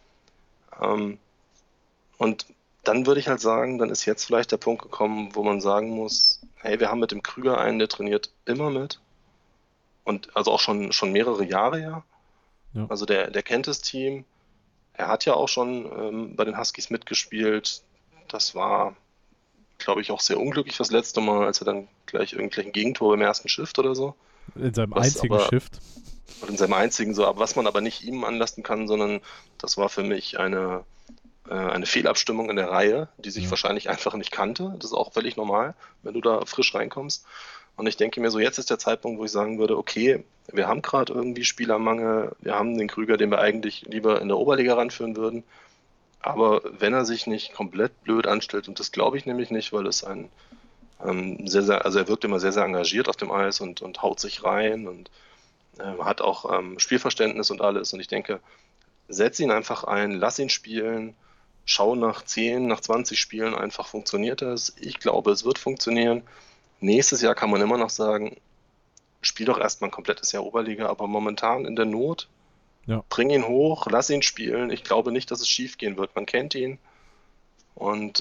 Und dann würde ich halt sagen, dann ist jetzt vielleicht der Punkt gekommen, wo man sagen muss, hey, wir haben mit dem Krüger einen, der trainiert immer mit. Und also auch schon mehrere Jahre ja. Also der kennt das Team. Er hat ja auch schon bei den Huskies mitgespielt. Das war, glaube ich, auch sehr unglücklich das letzte Mal, als er dann gleich ein Gegentor beim ersten Shift oder so. In seinem einzigen Shift. Und in seinem einzigen so, aber was man aber nicht ihm anlasten kann, sondern das war für mich eine Fehlabstimmung in der Reihe, die sich wahrscheinlich einfach nicht kannte. Das ist auch völlig normal, wenn du da frisch reinkommst. Und ich denke mir so, jetzt ist der Zeitpunkt, wo ich sagen würde, okay, wir haben gerade irgendwie Spielermangel, wir haben den Krüger, den wir eigentlich lieber in der Oberliga ranführen würden. Aber wenn er sich nicht komplett blöd anstellt, und das glaube ich nämlich nicht, weil es also er wirkt immer sehr, sehr engagiert auf dem Eis und haut sich rein und hat auch Spielverständnis und alles. Und ich denke, setz ihn einfach ein, lass ihn spielen, schau nach 10, nach 20 Spielen einfach, funktioniert das. Ich glaube, es wird funktionieren. Nächstes Jahr kann man immer noch sagen, spiel doch erstmal ein komplettes Jahr Oberliga, aber momentan in der Not, bring ihn hoch, lass ihn spielen. Ich glaube nicht, dass es schief gehen wird. Man kennt ihn. Und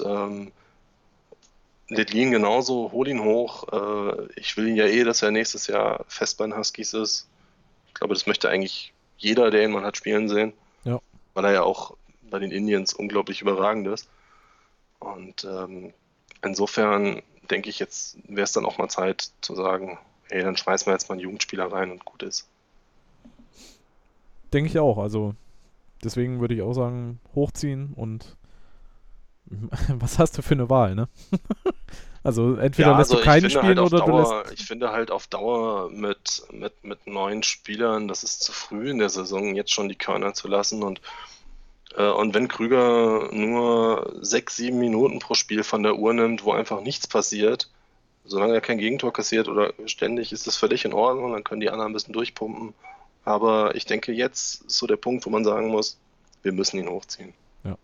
Ledlin genauso, hol ihn hoch. Ich will ihn ja dass er nächstes Jahr fest bei den Huskies ist. Ich glaube, das möchte eigentlich jeder, der ihn mal hat spielen sehen. Ja. Weil er ja auch bei den Indians unglaublich überragend ist. Und insofern denke ich, jetzt wäre es dann auch mal Zeit zu sagen, hey, dann schmeißen wir jetzt mal einen Jugendspieler rein und gut ist. Denke ich auch. Also deswegen würde ich auch sagen, hochziehen und was hast du für eine Wahl, ne? Also entweder lässt du keinen spielen oder du lässt... Ich finde halt auf Dauer mit 9 Spielern, das ist zu früh in der Saison, jetzt schon die Körner zu lassen und wenn Krüger nur 6, 7 Minuten pro Spiel von der Uhr nimmt, wo einfach nichts passiert, solange er kein Gegentor kassiert oder ständig, ist das völlig in Ordnung, dann können die anderen ein bisschen durchpumpen. Aber ich denke, jetzt ist so der Punkt, wo man sagen muss, wir müssen ihn hochziehen. Ja.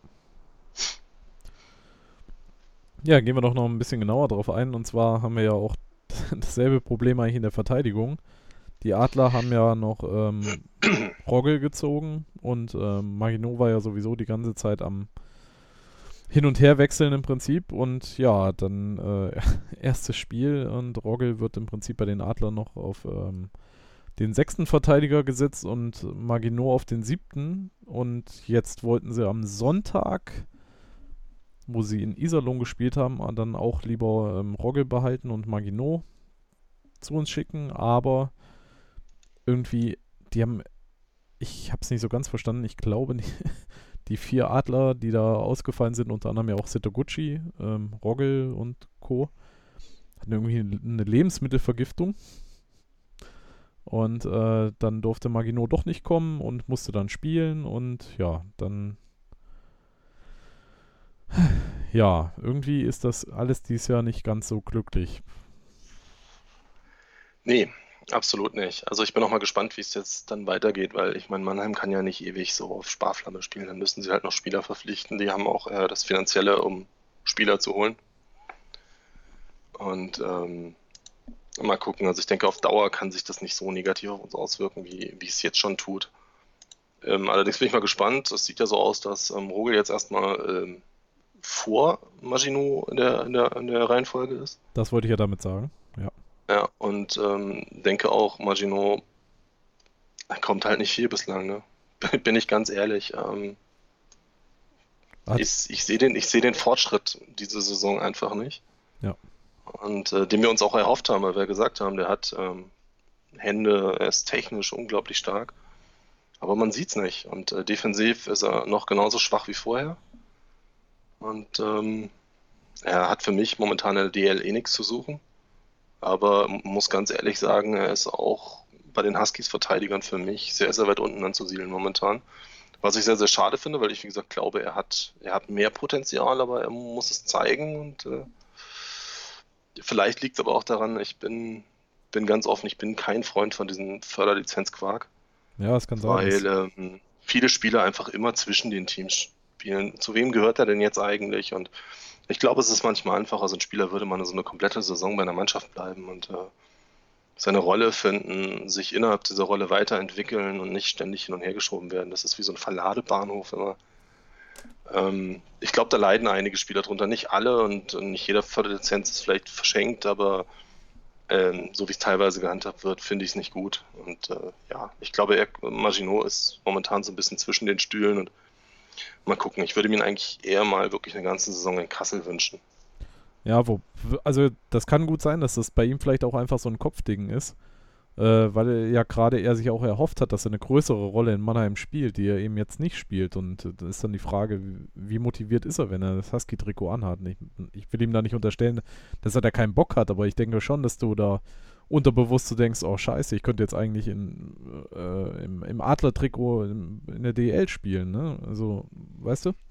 Ja, gehen wir doch noch ein bisschen genauer drauf ein. Und zwar haben wir ja auch dasselbe Problem eigentlich in der Verteidigung. Die Adler haben ja noch Rogge gezogen und Maginot war ja sowieso die ganze Zeit am Hin- und Herwechseln im Prinzip. Und ja, dann erstes Spiel und Rogge wird im Prinzip bei den Adlern noch auf den 6. Verteidiger gesetzt und Maginot auf den 7. Und jetzt wollten sie am Sonntag wo sie in Iserlohn gespielt haben, dann auch lieber Rogge behalten und Maginot zu uns schicken, aber irgendwie, ich habe es nicht so ganz verstanden, ich glaube, die 4 Adler, die da ausgefallen sind, unter anderem ja auch Setoguchi, Rogge und Co., hatten irgendwie eine Lebensmittelvergiftung. Und dann durfte Maginot doch nicht kommen und musste dann spielen und ja, dann ja, irgendwie ist das alles dieses Jahr nicht ganz so glücklich. Nee, absolut nicht. Also ich bin auch mal gespannt, wie es jetzt dann weitergeht, weil ich meine, Mannheim kann ja nicht ewig so auf Sparflamme spielen. Dann müssen sie halt noch Spieler verpflichten. Die haben auch das Finanzielle, um Spieler zu holen. Und mal gucken. Also ich denke, auf Dauer kann sich das nicht so negativ auf uns auswirken, wie es jetzt schon tut. Allerdings bin ich mal gespannt. Es sieht ja so aus, dass Rogel jetzt erstmal vor Maginot in der Reihenfolge ist. Das wollte ich ja damit sagen, ja. Ja, und denke auch, Maginot kommt halt nicht viel bislang, ne? Bin ich ganz ehrlich. Ich sehe den Fortschritt diese Saison einfach nicht. Ja. Und den wir uns auch erhofft haben, weil wir gesagt haben, der hat Hände, er ist technisch unglaublich stark. Aber man sieht es nicht. Und defensiv ist er noch genauso schwach wie vorher. Und er hat für mich momentan in der DL eh nichts zu suchen. Aber muss ganz ehrlich sagen, er ist auch bei den Huskies-Verteidigern für mich sehr, sehr weit unten anzusiedeln momentan. Was ich sehr, sehr schade finde, weil ich, wie gesagt, glaube, er hat mehr Potenzial, aber er muss es zeigen. Und vielleicht liegt es aber auch daran, ich bin ganz offen, ich bin kein Freund von diesem Förderlizenz-Quark. Ja, es kann sein. Weil viele Spieler einfach immer zwischen den Teams spielen. Zu wem gehört er denn jetzt eigentlich? Und ich glaube, es ist manchmal einfacher, so ein Spieler würde mal so eine komplette Saison bei einer Mannschaft bleiben und seine Rolle finden, sich innerhalb dieser Rolle weiterentwickeln und nicht ständig hin und her geschoben werden. Das ist wie so ein Verladebahnhof immer. Ich glaube, da leiden einige Spieler drunter. Nicht alle und nicht jeder Förderlizenz ist vielleicht verschenkt, aber so wie es teilweise gehandhabt wird, finde ich es nicht gut. Und ja, ich glaube, Maginot ist momentan so ein bisschen zwischen den Stühlen und mal gucken. Ich würde mir eigentlich eher mal wirklich eine ganze Saison in Kassel wünschen. Ja, also das kann gut sein, dass das bei ihm vielleicht auch einfach so ein Kopfding ist, weil ja gerade er sich auch erhofft hat, dass er eine größere Rolle in Mannheim spielt, die er eben jetzt nicht spielt. Und da ist dann die Frage, wie motiviert ist er, wenn er das Husky-Trikot anhat? Ich will ihm da nicht unterstellen, dass er da keinen Bock hat, aber ich denke schon, dass du da unterbewusst du denkst, oh scheiße, ich könnte jetzt eigentlich im Adler-Trikot in der DL spielen, ne? Also, weißt du?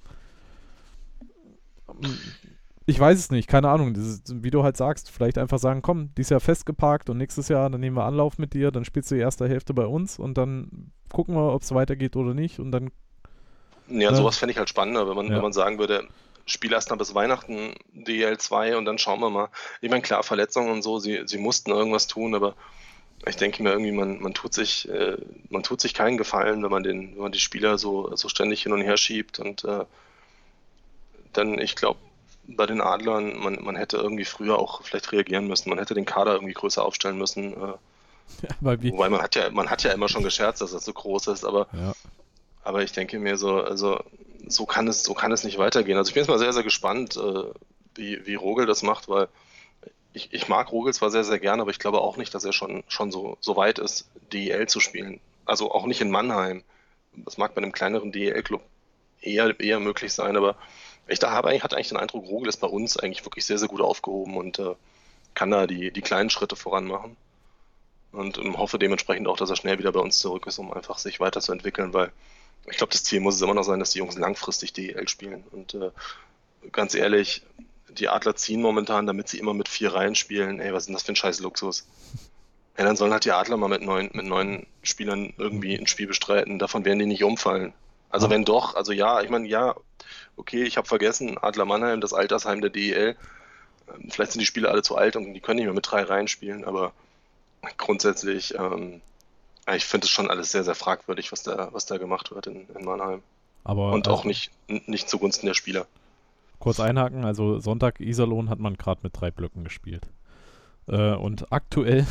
Ich weiß es nicht, keine Ahnung. Das ist, wie du halt sagst, vielleicht einfach sagen, komm, dieses Jahr festgeparkt und nächstes Jahr, dann nehmen wir Anlauf mit dir, dann spielst du die erste Hälfte bei uns und dann gucken wir, ob es weitergeht oder nicht und dann... Ja, sowas fände ich halt spannender, wenn Ja. man sagen würde, spiel erst mal bis Weihnachten DL 2 und dann schauen wir mal. Ich meine, klar, Verletzungen und so, sie mussten irgendwas tun, aber ich denke mir irgendwie, man tut sich keinen Gefallen, wenn man die Spieler so ständig hin und her schiebt und dann, ich glaube, bei den Adlern, man hätte irgendwie früher auch vielleicht reagieren müssen. Man hätte den Kader irgendwie größer aufstellen müssen. Wobei man hat ja immer schon gescherzt, dass das so groß ist, aber ich denke mir so kann es nicht weitergehen. Also ich bin jetzt mal sehr, sehr gespannt, wie Rogel das macht, weil ich mag Rogel zwar sehr, sehr gern, aber ich glaube auch nicht, dass er schon so weit ist, DEL zu spielen. Also auch nicht in Mannheim. Das mag bei einem kleineren DEL-Club eher möglich sein, aber hatte eigentlich den Eindruck, Rogel ist bei uns eigentlich wirklich sehr, sehr gut aufgehoben und kann da die kleinen Schritte voran machen. Und hoffe dementsprechend auch, dass er schnell wieder bei uns zurück ist, um einfach sich weiterzuentwickeln, weil ich glaube, das Ziel muss es immer noch sein, dass die Jungs langfristig DEL spielen. Und ganz ehrlich, die Adler ziehen momentan, damit sie immer mit 4 Reihen spielen. Ey, was ist denn das für ein scheiß Luxus? Ja, dann sollen halt die Adler mal mit neun Spielern irgendwie ein Spiel bestreiten. Davon werden die nicht umfallen. Also wenn doch, also ja, ich meine, ja, okay, ich habe vergessen, Adler Mannheim, das Altersheim der DEL. Vielleicht sind die Spieler alle zu alt und die können nicht mehr mit 3 Reihen spielen, aber grundsätzlich, ich finde es schon alles sehr, sehr fragwürdig, was da gemacht wird in Mannheim. Und auch nicht zugunsten der Spieler. Kurz einhaken, also Sonntag Iserlohn hat man gerade mit 3 Blöcken gespielt. Und aktuell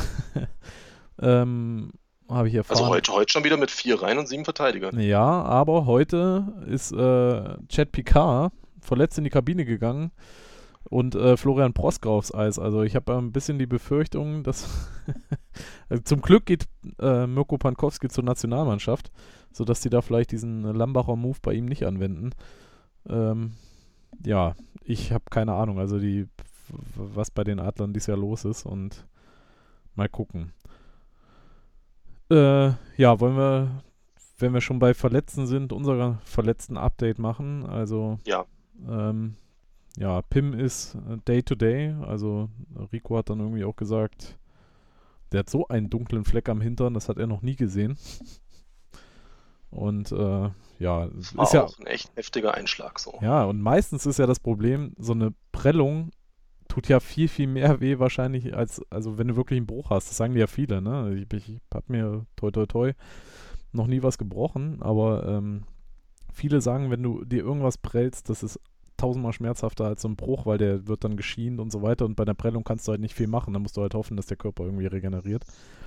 habe ich erfahren... Also heute schon wieder mit 4 Reihen und 7 Verteidigern. Ja, aber heute ist Chad Picard verletzt in die Kabine gegangen und Florian Proska aufs Eis. Also ich habe ein bisschen die Befürchtung, dass also zum Glück geht Mirko Pankowski zur Nationalmannschaft, sodass die da vielleicht diesen Lambacher Move bei ihm nicht anwenden. Ja, ich habe keine Ahnung, also was bei den Adlern dieses Jahr los ist und mal gucken. Ja, wollen wir, wenn wir schon bei Verletzten sind, unser Verletzten-Update machen. Also Ja, ja, Pim ist Day-to-Day, also Rico hat dann irgendwie auch gesagt, der hat so einen dunklen Fleck am Hintern, das hat er noch nie gesehen. Und ja, war ist ja auch ein echt heftiger Einschlag so. ja, und meistens ist ja das Problem, so eine Prellung tut ja viel, viel mehr weh wahrscheinlich, also wenn du wirklich einen Bruch hast. Das sagen die ja viele, ne? Ich hab mir toi toi toi noch nie was gebrochen, aber viele sagen, wenn du dir irgendwas prellst, das ist tausendmal schmerzhafter als so ein Bruch, weil der wird dann geschient und so weiter und bei der Prellung kannst du halt nicht viel machen, da musst du halt hoffen, dass der Körper irgendwie regeneriert.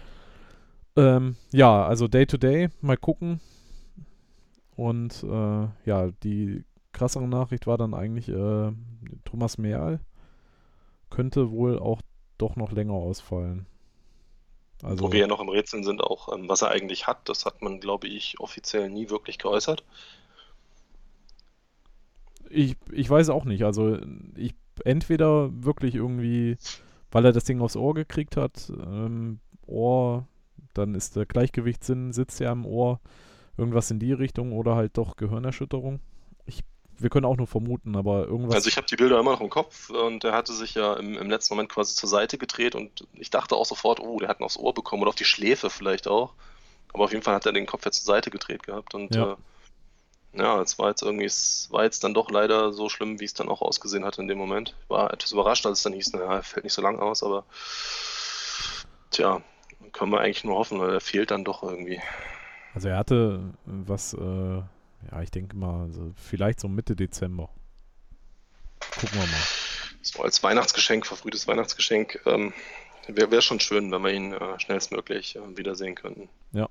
Ja, also Day to Day, mal gucken. Und ja, die krassere Nachricht war dann eigentlich, Thomas Meerl könnte wohl auch doch noch länger ausfallen. Also Wo wir ja noch im Rätseln sind, auch was er eigentlich hat, das hat man, glaube ich, offiziell nie wirklich geäußert. ich weiß auch nicht. Also entweder wirklich irgendwie, weil er das Ding aufs Ohr gekriegt hat, Ohr, dann ist der Gleichgewichtssinn, sitzt ja im Ohr, irgendwas in die Richtung oder halt doch Gehirnerschütterung. Wir können auch nur vermuten, aber irgendwas. Also ich habe die Bilder immer noch im Kopf und er hatte sich ja im letzten Moment quasi zur Seite gedreht und ich dachte auch sofort, oh, der hat ihn aufs Ohr bekommen oder auf die Schläfe vielleicht auch. Aber auf jeden Fall hat er den Kopf jetzt zur Seite gedreht gehabt und Ja. ja, es war jetzt dann doch leider so schlimm, wie es dann auch ausgesehen hat in dem Moment. Ich war etwas überrascht, als es dann hieß, naja, er fällt nicht so lang aus, aber tja, können wir eigentlich nur hoffen, weil er fehlt dann doch irgendwie. Also er hatte was, ja, ich denke mal, also vielleicht so Mitte Dezember. Gucken wir mal. So als Weihnachtsgeschenk, verfrühtes Weihnachtsgeschenk, wäre schon schön, wenn wir ihn schnellstmöglich wiedersehen könnten.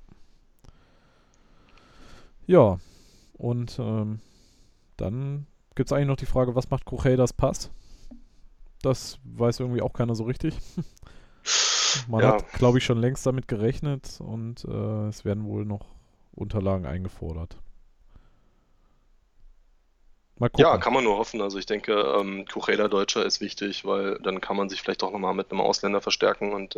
Ja, und dann gibt es eigentlich noch die Frage, was macht Crusaders Pass? Das weiß irgendwie auch keiner so richtig. Man Ja. hat, glaube ich, schon längst damit gerechnet und es werden wohl noch Unterlagen eingefordert. Mal gucken. Ja, kann man nur hoffen. Also ich denke, Kuchela Deutscher ist wichtig, weil dann kann man sich vielleicht auch nochmal mit einem Ausländer verstärken und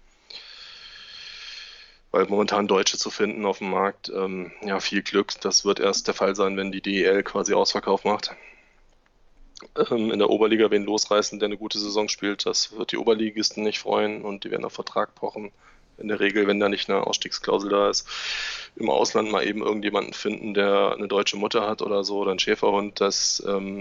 weil momentan Deutsche zu finden auf dem Markt, ja, viel Glück. Das wird erst der Fall sein, wenn die DEL quasi Ausverkauf macht. In der Oberliga wen losreißen, der eine gute Saison spielt, das wird die Oberligisten nicht freuen und die werden auf Vertrag pochen. In der Regel, wenn da nicht eine Ausstiegsklausel da ist, im Ausland mal eben irgendjemanden finden, der eine deutsche Mutter hat oder so, oder einen Schäferhund, das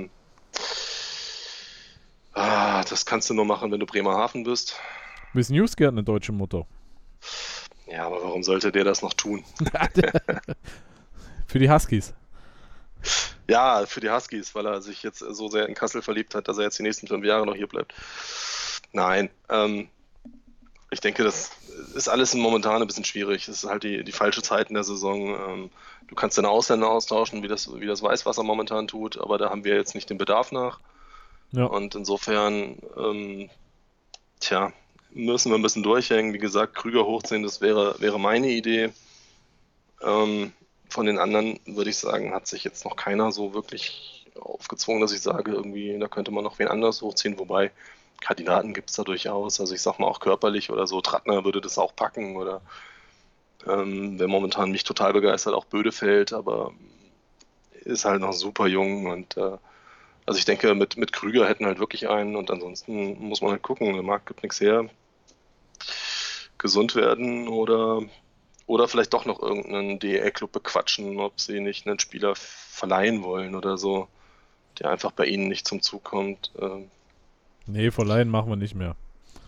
kannst du nur machen, wenn du Bremerhaven bist. Miss Newsky hat eine deutsche Mutter. Ja, aber warum sollte der das noch tun? Für die Huskies. Ja, für die Huskies, weil er sich jetzt so sehr in Kassel verliebt hat, dass er jetzt die nächsten 5 Jahre noch hier bleibt. Nein, ich denke, das ist alles momentan ein bisschen schwierig. Es ist halt die falsche Zeit in der Saison. Du kannst deine Ausländer austauschen, wie das Weißwasser momentan tut, aber da haben wir jetzt nicht den Bedarf nach. Ja. Und insofern, müssen wir ein bisschen durchhängen. Wie gesagt, Krüger hochziehen, das wäre meine Idee. Von den anderen würde ich sagen, hat sich jetzt noch keiner so wirklich aufgezwungen, dass ich sage, irgendwie, da könnte man noch wen anders hochziehen, wobei Kandidaten gibt es da durchaus, also ich sag mal auch körperlich oder so, Trattner würde das auch packen oder wer momentan mich total begeistert, auch Bödefeld, aber ist halt noch super jung und also ich denke, mit Krüger hätten halt wirklich einen und ansonsten muss man halt gucken, der Markt gibt nichts her, gesund werden oder vielleicht doch noch irgendeinen DEL-Club bequatschen, ob sie nicht einen Spieler verleihen wollen oder so, der einfach bei ihnen nicht zum Zug kommt. Nee, verleihen machen wir nicht mehr.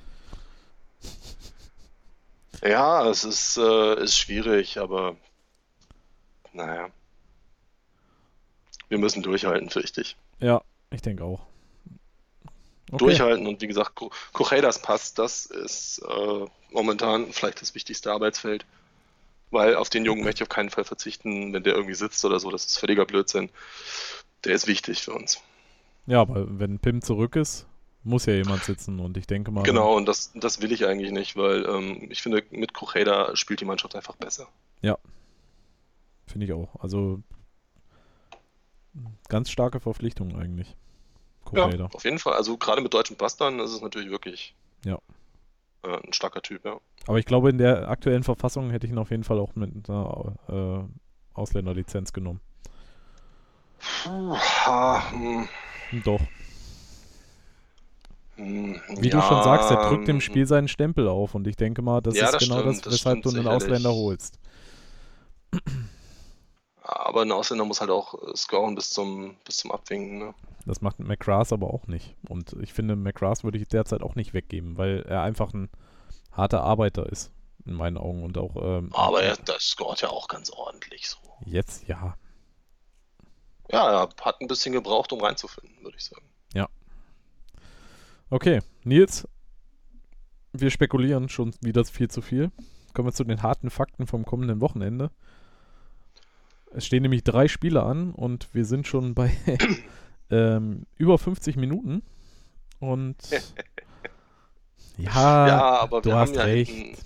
Ja, es ist schwierig, aber naja. Wir müssen durchhalten, fürchte ich. Ja, ich denke auch. Okay. Durchhalten und wie gesagt, Cochedas Pass, das ist momentan vielleicht das wichtigste Arbeitsfeld, weil auf den Jungen möchte ich auf keinen Fall verzichten, wenn der irgendwie sitzt oder so, das ist völliger Blödsinn. Der ist wichtig für uns. Ja, aber wenn Pim zurück ist, muss ja jemand sitzen und ich denke mal, Genau, und das will ich eigentlich nicht, weil ich finde, mit Krucheda spielt die Mannschaft einfach besser. ja, finde ich auch. Also ganz starke Verpflichtung eigentlich. Ja, Krucheda. auf jeden Fall. Also gerade mit deutschen Pass dann ist es natürlich wirklich Ja. ein starker Typ, ja. Aber ich glaube, in der aktuellen Verfassung hätte ich ihn auf jeden Fall auch mit einer Ausländerlizenz genommen. Doch. Wie du schon sagst, er drückt dem Spiel seinen Stempel auf und ich denke mal, das Ja, ist das genau stimmt, das, weshalb du einen sicherlich. Ausländer holst. Aber ein Ausländer muss halt auch scoren bis zum Abwinken, ne? Das macht McGrath aber auch nicht. Und ich finde, McGrath würde ich derzeit auch nicht weggeben, weil er einfach ein harter Arbeiter ist, in meinen Augen. Und auch. Aber das scoret ja auch ganz ordentlich so. Jetzt ja. Ja, er hat ein bisschen gebraucht, um reinzufinden, würde ich sagen. Ja. Okay, Nils, wir spekulieren schon wieder viel zu viel. Kommen wir zu den harten Fakten vom kommenden Wochenende. Es stehen nämlich 3 Spiele an und wir sind schon bei über 50 Minuten. Und ja, aber du wir hast haben ja recht.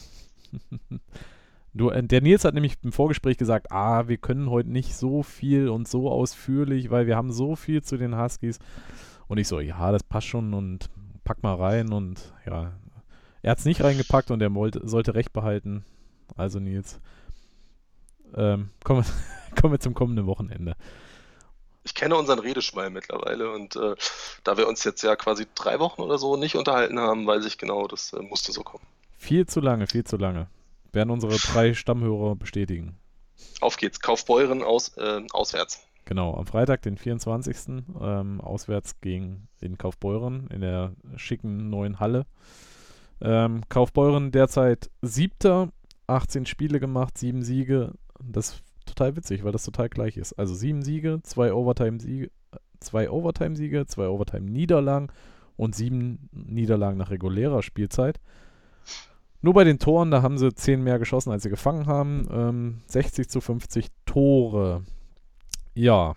Der Nils hat nämlich im Vorgespräch gesagt, wir können heute nicht so viel und so ausführlich, weil wir haben so viel zu den Huskies. Und ich so, ja, das passt schon und pack mal rein. Und ja, er hat es nicht reingepackt und er sollte recht behalten. Also Nils, kommen wir zum kommenden Wochenende. Ich kenne unseren Redeschwall mittlerweile und da wir uns jetzt ja quasi 3 Wochen oder so nicht unterhalten haben, weiß ich genau, das musste so kommen. Viel zu lange. Werden unsere 3 Stammhörer bestätigen. Auf geht's. Kaufbeuren auswärts. Genau, am Freitag, den 24. Auswärts in Kaufbeuren in der schicken neuen Halle. Kaufbeuren derzeit 7. 18 Spiele gemacht, 7 Siege. Das ist total witzig, weil das total gleich ist. Also 7 Siege, 2 Overtime-Siege, 2 Overtime-Niederlagen und 7 Niederlagen nach regulärer Spielzeit. Nur bei den Toren, da haben sie 10 mehr geschossen, als sie gefangen haben. 60-50 Tore. Ja.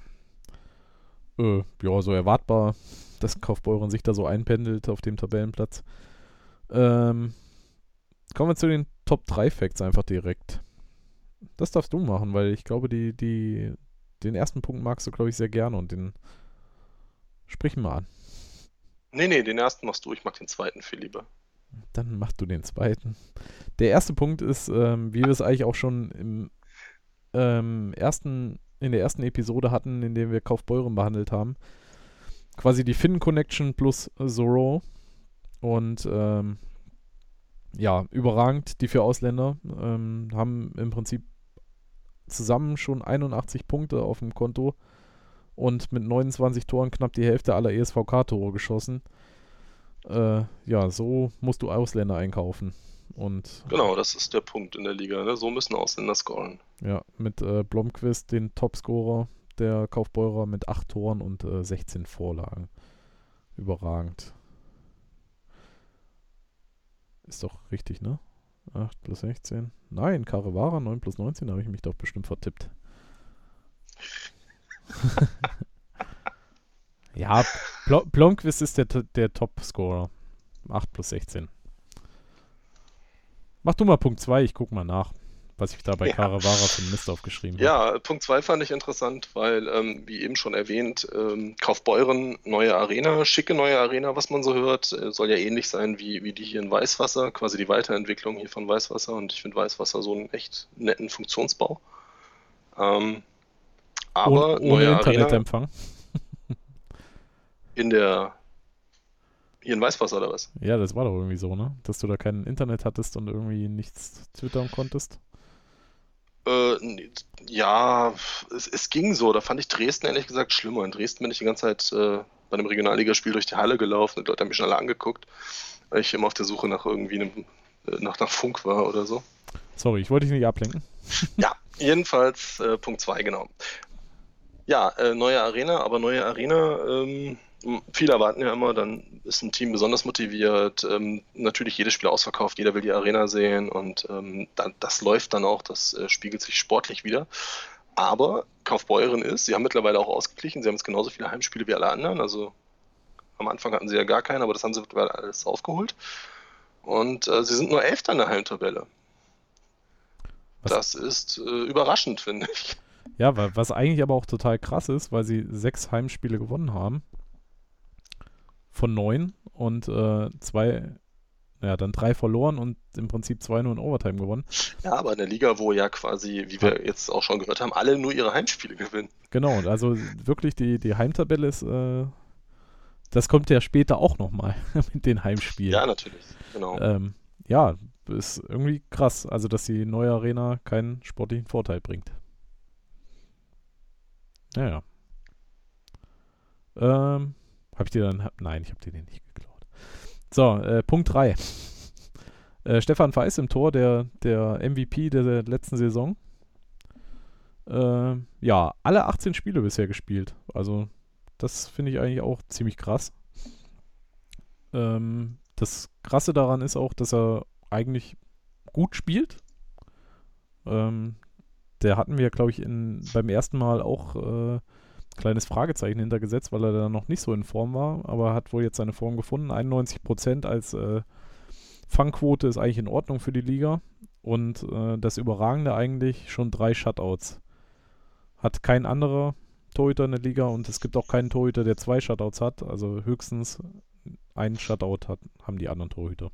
So erwartbar, dass Kaufbeuren sich da so einpendelt auf dem Tabellenplatz. Kommen wir zu den Top 3 Facts einfach direkt. Das darfst du machen, weil ich glaube, den ersten Punkt magst du, glaube ich, sehr gerne und den sprich mal an. Nee, den ersten machst du, ich mag den zweiten viel lieber. Dann machst du den zweiten. Der erste Punkt ist, wie wir es eigentlich auch schon in der ersten Episode hatten, in der wir Kaufbeuren behandelt haben. Quasi die Finn Connection plus Zoro. Und überragend, die 4 Ausländer haben im Prinzip zusammen schon 81 Punkte auf dem Konto und mit 29 Toren knapp die Hälfte aller ESVK-Tore geschossen. So musst du Ausländer einkaufen. Und genau, das ist der Punkt in der Liga. Ne? So müssen Ausländer scoren. Ja, mit Blomqvist, den Topscorer der Kaufbeurer mit 8 Toren und 16 Vorlagen. Überragend. Ist doch richtig, ne? 8 plus 16. Nein, Karevara, 9 plus 19, da habe ich mich doch bestimmt vertippt. Ja, Blomqvist ist der Topscorer. 8 plus 16. Mach du mal Punkt 2, ich guck mal nach, was ich da bei Karevara für einen Mist aufgeschrieben habe. Ja, Punkt 2 fand ich interessant, weil, wie eben schon erwähnt, Kaufbeuren, neue Arena, schicke neue Arena, was man so hört, soll ja ähnlich sein wie die hier in Weißwasser, quasi die Weiterentwicklung hier von Weißwasser, und ich finde Weißwasser so einen echt netten Funktionsbau. Aber ohne neue Internetempfang. Arena hier in Weißwasser oder was? Ja, das war doch irgendwie so, ne? Dass du da kein Internet hattest und irgendwie nichts twittern konntest. Ja, es ging so. Da fand ich Dresden ehrlich gesagt schlimmer. In Dresden bin ich die ganze Zeit bei einem Regionalligaspiel durch die Halle gelaufen und dort haben mich schon alle angeguckt, weil ich immer auf der Suche nach irgendwie nach Funk war oder so. Sorry, ich wollte dich nicht ablenken. Ja, jedenfalls Punkt 2, genau. Ja, neue Arena, aber neue Arena, viele erwarten ja immer, dann ist ein Team besonders motiviert, natürlich jedes Spiel ausverkauft, jeder will die Arena sehen und das läuft dann auch, das spiegelt sich sportlich wieder. Aber Kaufbeuren ist, sie haben mittlerweile auch ausgeglichen, sie haben jetzt genauso viele Heimspiele wie alle anderen, also am Anfang hatten sie ja gar keinen, aber das haben sie mittlerweile alles aufgeholt. Und sie sind nur Elfter in der Heimtabelle. Das ist überraschend, finde ich. Ja, was eigentlich aber auch total krass ist, weil sie 6 Heimspiele gewonnen haben. Von 9 und 3 verloren und im Prinzip 2 nur in Overtime gewonnen. Ja, aber in der Liga, wo ja quasi, wie wir jetzt auch schon gehört haben, alle nur ihre Heimspiele gewinnen. Genau, also wirklich die Heimtabelle ist, das kommt ja später auch nochmal mit den Heimspielen. Ja, natürlich, genau. Ja, ist irgendwie krass, also dass die neue Arena keinen sportlichen Vorteil bringt. Naja. Hab ich dir dann... Nein, ich habe dir den nicht geklaut. So, Punkt 3. Stefan Weiß im Tor, der MVP der letzten Saison. Ja, alle 18 Spiele bisher gespielt. Also, das finde ich eigentlich auch ziemlich krass. Das Krasse daran ist auch, dass er eigentlich gut spielt. Der hatten wir, glaube ich, beim ersten Mal auch kleines Fragezeichen hintergesetzt, weil er da noch nicht so in Form war, aber hat wohl jetzt seine Form gefunden. 91% als Fangquote ist eigentlich in Ordnung für die Liga und das Überragende eigentlich schon 3 Shutouts. Hat kein anderer Torhüter in der Liga und es gibt auch keinen Torhüter, der 2 Shutouts hat, also höchstens einen Shutout haben die anderen Torhüter.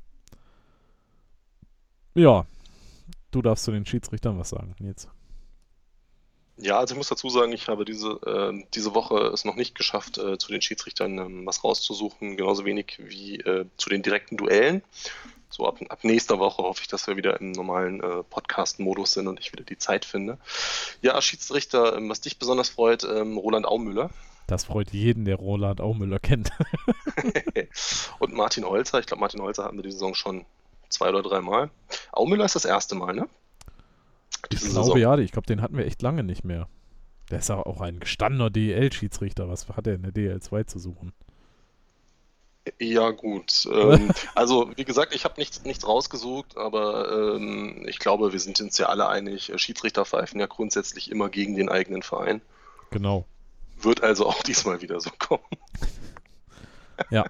Ja, du darfst zu den Schiedsrichtern was sagen, Nils. Ja, also ich muss dazu sagen, ich habe diese Woche es noch nicht geschafft, zu den Schiedsrichtern was rauszusuchen, genauso wenig wie zu den direkten Duellen. So ab nächster Woche hoffe ich, dass wir wieder im normalen Podcast-Modus sind und ich wieder die Zeit finde. Ja, Schiedsrichter, was dich besonders freut, Roland Aumüller. Das freut jeden, der Roland Aumüller kennt. Und Martin Holzer. Ich glaube, Martin Holzer hatten wir die Saison schon 2 oder 3 Mal. Aumüller ist das erste Mal, ne? Ich glaube, ja, ich glaube, den hatten wir echt lange nicht mehr. Der ist ja auch ein gestandener DEL-Schiedsrichter. Was hat er in der DEL2 zu suchen? Ja, gut. Also, wie gesagt, ich habe nichts rausgesucht, aber ich glaube, wir sind uns ja alle einig, Schiedsrichter pfeifen ja grundsätzlich immer gegen den eigenen Verein. Genau. Wird also auch diesmal wieder so kommen. Ja.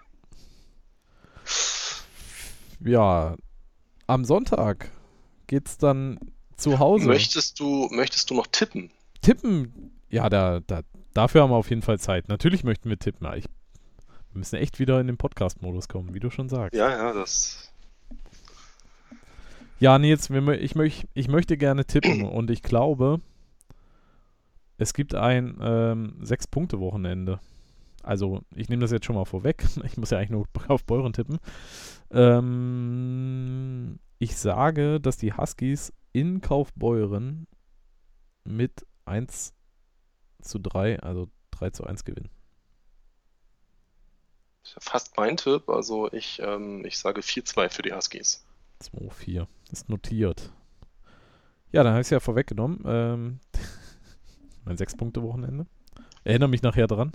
Ja, am Sonntag geht's dann zu Hause. Möchtest du noch tippen? Tippen? Ja, dafür haben wir auf jeden Fall Zeit. Natürlich möchten wir tippen. Wir müssen echt wieder in den Podcast-Modus kommen, wie du schon sagst. Ja, das... Ja, Nils, ich möchte gerne tippen und ich glaube, es gibt ein 6-Punkte-Wochenende. Also, ich nehme das jetzt schon mal vorweg. Ich muss ja eigentlich nur auf Beuren tippen. Ich sage, dass die Huskies in Kaufbeuren mit 1:3, also 3:1 gewinnen. Das ist ja fast mein Tipp. Also ich sage 4-2 für die Huskies. 2-4. Ist notiert. Ja, dann habe ich es ja vorweggenommen. Mein 6-Punkte-Wochenende. Erinnere mich nachher dran.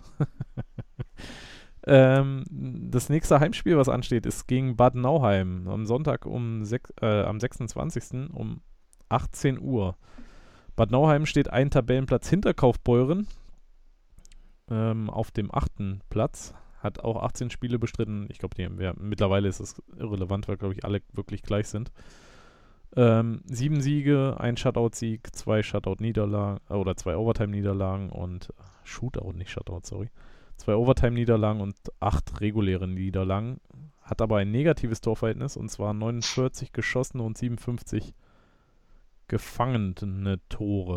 Das nächste Heimspiel, was ansteht, ist gegen Bad Nauheim am Sonntag am 26. um 18 Uhr. Bad Nauheim steht einen Tabellenplatz hinter Kaufbeuren auf dem 8. Platz. Hat auch 18 Spiele bestritten. Ich glaube, mittlerweile ist es irrelevant, weil, glaube ich, alle wirklich gleich sind. 7 Siege, 1 Shutout-Sieg, 2 Shutout-Niederlagen oder 2 Overtime-Niederlagen und Shootout, nicht Shutout, sorry. 2 Overtime-Niederlagen und 8 reguläre Niederlagen. Hat aber ein negatives Torverhältnis und zwar 49 geschossene und 57 gefangene Tore.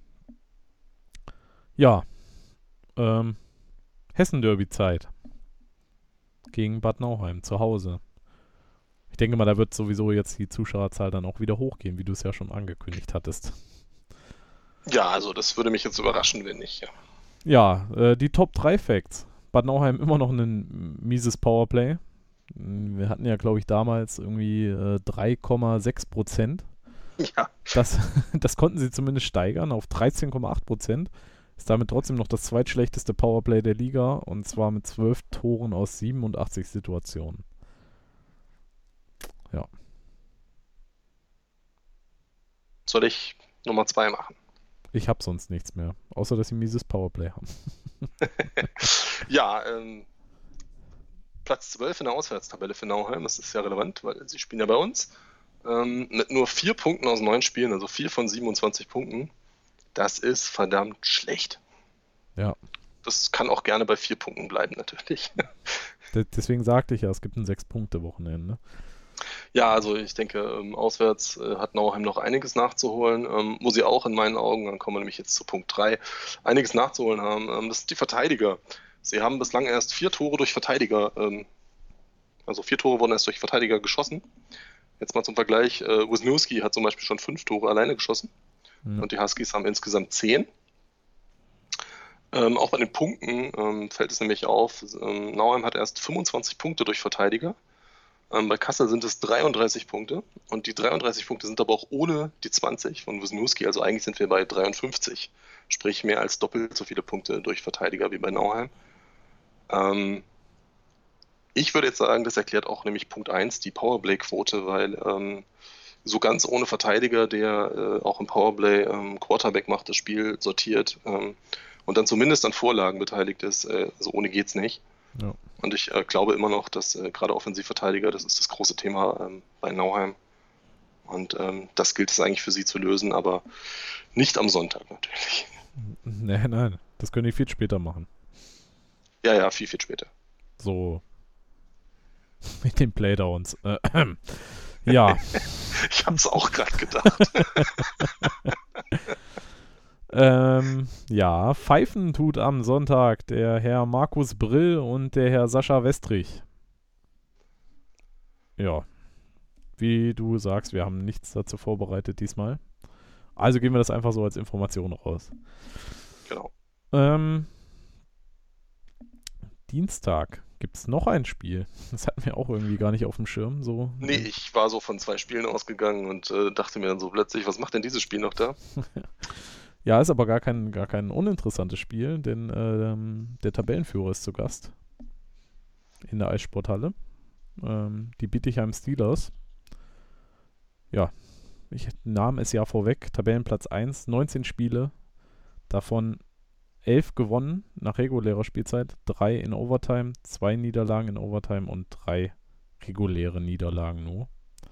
Ja, Hessen-Derby-Zeit gegen Bad Nauheim zu Hause. Ich denke mal, da wird sowieso jetzt die Zuschauerzahl dann auch wieder hochgehen, wie du es ja schon angekündigt hattest. Ja, also das würde mich jetzt überraschen, wenn nicht. Ja, die Top 3 Facts. Bad Nauheim immer noch ein mieses Powerplay. Wir hatten ja, glaube ich, damals irgendwie 3,6%. Ja. Das konnten sie zumindest steigern auf 13,8%. Ist damit trotzdem noch das zweitschlechteste Powerplay der Liga und zwar mit 12 Toren aus 87 Situationen. Ja. Soll ich Nummer 2 machen? Ich habe sonst nichts mehr, außer dass sie mieses Powerplay haben. Ja, Platz 12 in der Auswärtstabelle für Nauheim, das ist ja relevant, weil sie spielen ja bei uns. Mit nur 4 Punkten aus 9 Spielen, also 4 von 27 Punkten. Das ist verdammt schlecht. Ja. Das kann auch gerne bei 4 Punkten bleiben, natürlich. Deswegen sagte ich ja, es gibt ein 6-Punkte-Wochenende. Ja, also ich denke, auswärts hat Nauheim noch einiges nachzuholen, wo sie auch in meinen Augen, dann kommen wir nämlich jetzt zu Punkt 3, einiges nachzuholen haben. Das sind die Verteidiger. Sie haben bislang erst 4 Tore durch Verteidiger, also 4 Tore wurden erst durch Verteidiger geschossen. Jetzt mal zum Vergleich, Wisniewski hat zum Beispiel schon 5 Tore alleine geschossen und die Huskies haben insgesamt 10. Auch bei den Punkten fällt es nämlich auf, Nauheim hat erst 25 Punkte durch Verteidiger. Bei Kassel sind es 33 Punkte und die 33 Punkte sind aber auch ohne die 20 von Wisniewski, also eigentlich sind wir bei 53, sprich mehr als doppelt so viele Punkte durch Verteidiger wie bei Nauheim. Ich würde jetzt sagen, das erklärt auch nämlich Punkt 1 die Powerplay-Quote, weil so ganz ohne Verteidiger, der auch im Powerplay Quarterback macht, das Spiel sortiert und dann zumindest an Vorlagen beteiligt ist, so ohne geht's nicht. Ja. Und ich glaube immer noch, dass gerade Offensivverteidiger, das ist das große Thema bei Nauheim. Und das gilt es eigentlich für sie zu lösen, aber nicht am Sonntag natürlich. Nein, das können die viel später machen. Ja, viel, viel später. So mit den Playdowns. Ja. Ich hab's auch gerade gedacht. Ja, pfeifen tut am Sonntag der Herr Markus Brill und der Herr Sascha Westrich. Ja, wie du sagst, wir haben nichts dazu vorbereitet diesmal. Also geben wir das einfach so als Information raus. Genau. Dienstag gibt es noch ein Spiel. Das hatten wir auch irgendwie gar nicht auf dem Schirm. So. Nee, ich war so von 2 Spielen ausgegangen und dachte mir dann so plötzlich, was macht denn dieses Spiel noch da? Ja, ist aber gar kein uninteressantes Spiel, denn der Tabellenführer ist zu Gast in der Eissporthalle. Die Bietigheim Steelers. Ja, ich nahm es ja vorweg. Tabellenplatz 1, 19 Spiele, davon 11 gewonnen nach regulärer Spielzeit, 3 in Overtime, 2 Niederlagen in Overtime und 3 reguläre Niederlagen nur.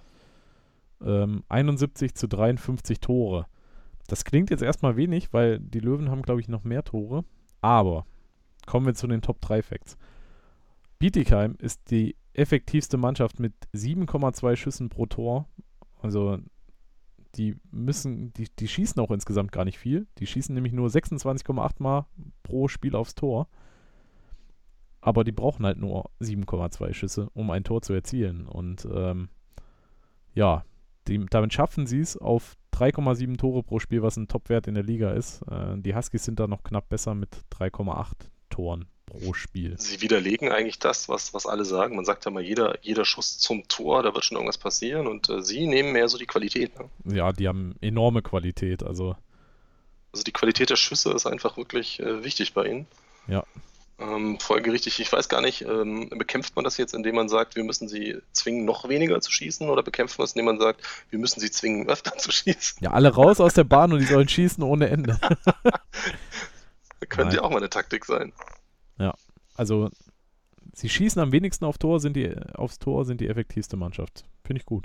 71-53 Tore. Das klingt jetzt erstmal wenig, weil die Löwen haben, glaube ich, noch mehr Tore. Aber kommen wir zu den Top 3 Facts. Bietigheim ist die effektivste Mannschaft mit 7,2 Schüssen pro Tor. Also die schießen auch insgesamt gar nicht viel. Die schießen nämlich nur 26,8 Mal pro Spiel aufs Tor. Aber die brauchen halt nur 7,2 Schüsse, um ein Tor zu erzielen. Und ja, damit schaffen sie es auf 3,7 Tore pro Spiel, was ein Topwert in der Liga ist. Die Huskies sind da noch knapp besser mit 3,8 Toren pro Spiel. Sie widerlegen eigentlich das, was alle sagen. Man sagt ja mal, jeder Schuss zum Tor, da wird schon irgendwas passieren und sie nehmen mehr so die Qualität. Ne? Ja, die haben enorme Qualität. Also die Qualität der Schüsse ist einfach wirklich wichtig bei ihnen. Ja. Folgerichtig, ich weiß gar nicht, bekämpft man das jetzt, indem man sagt, wir müssen sie zwingen, noch weniger zu schießen, oder bekämpft man es, indem man sagt, wir müssen sie zwingen, öfter zu schießen? Ja, alle raus aus der Bahn und die sollen schießen ohne Ende. Könnte ja auch mal eine Taktik sein. Ja, also sie schießen am wenigsten aufs Tor, sind die effektivste Mannschaft. Finde ich gut.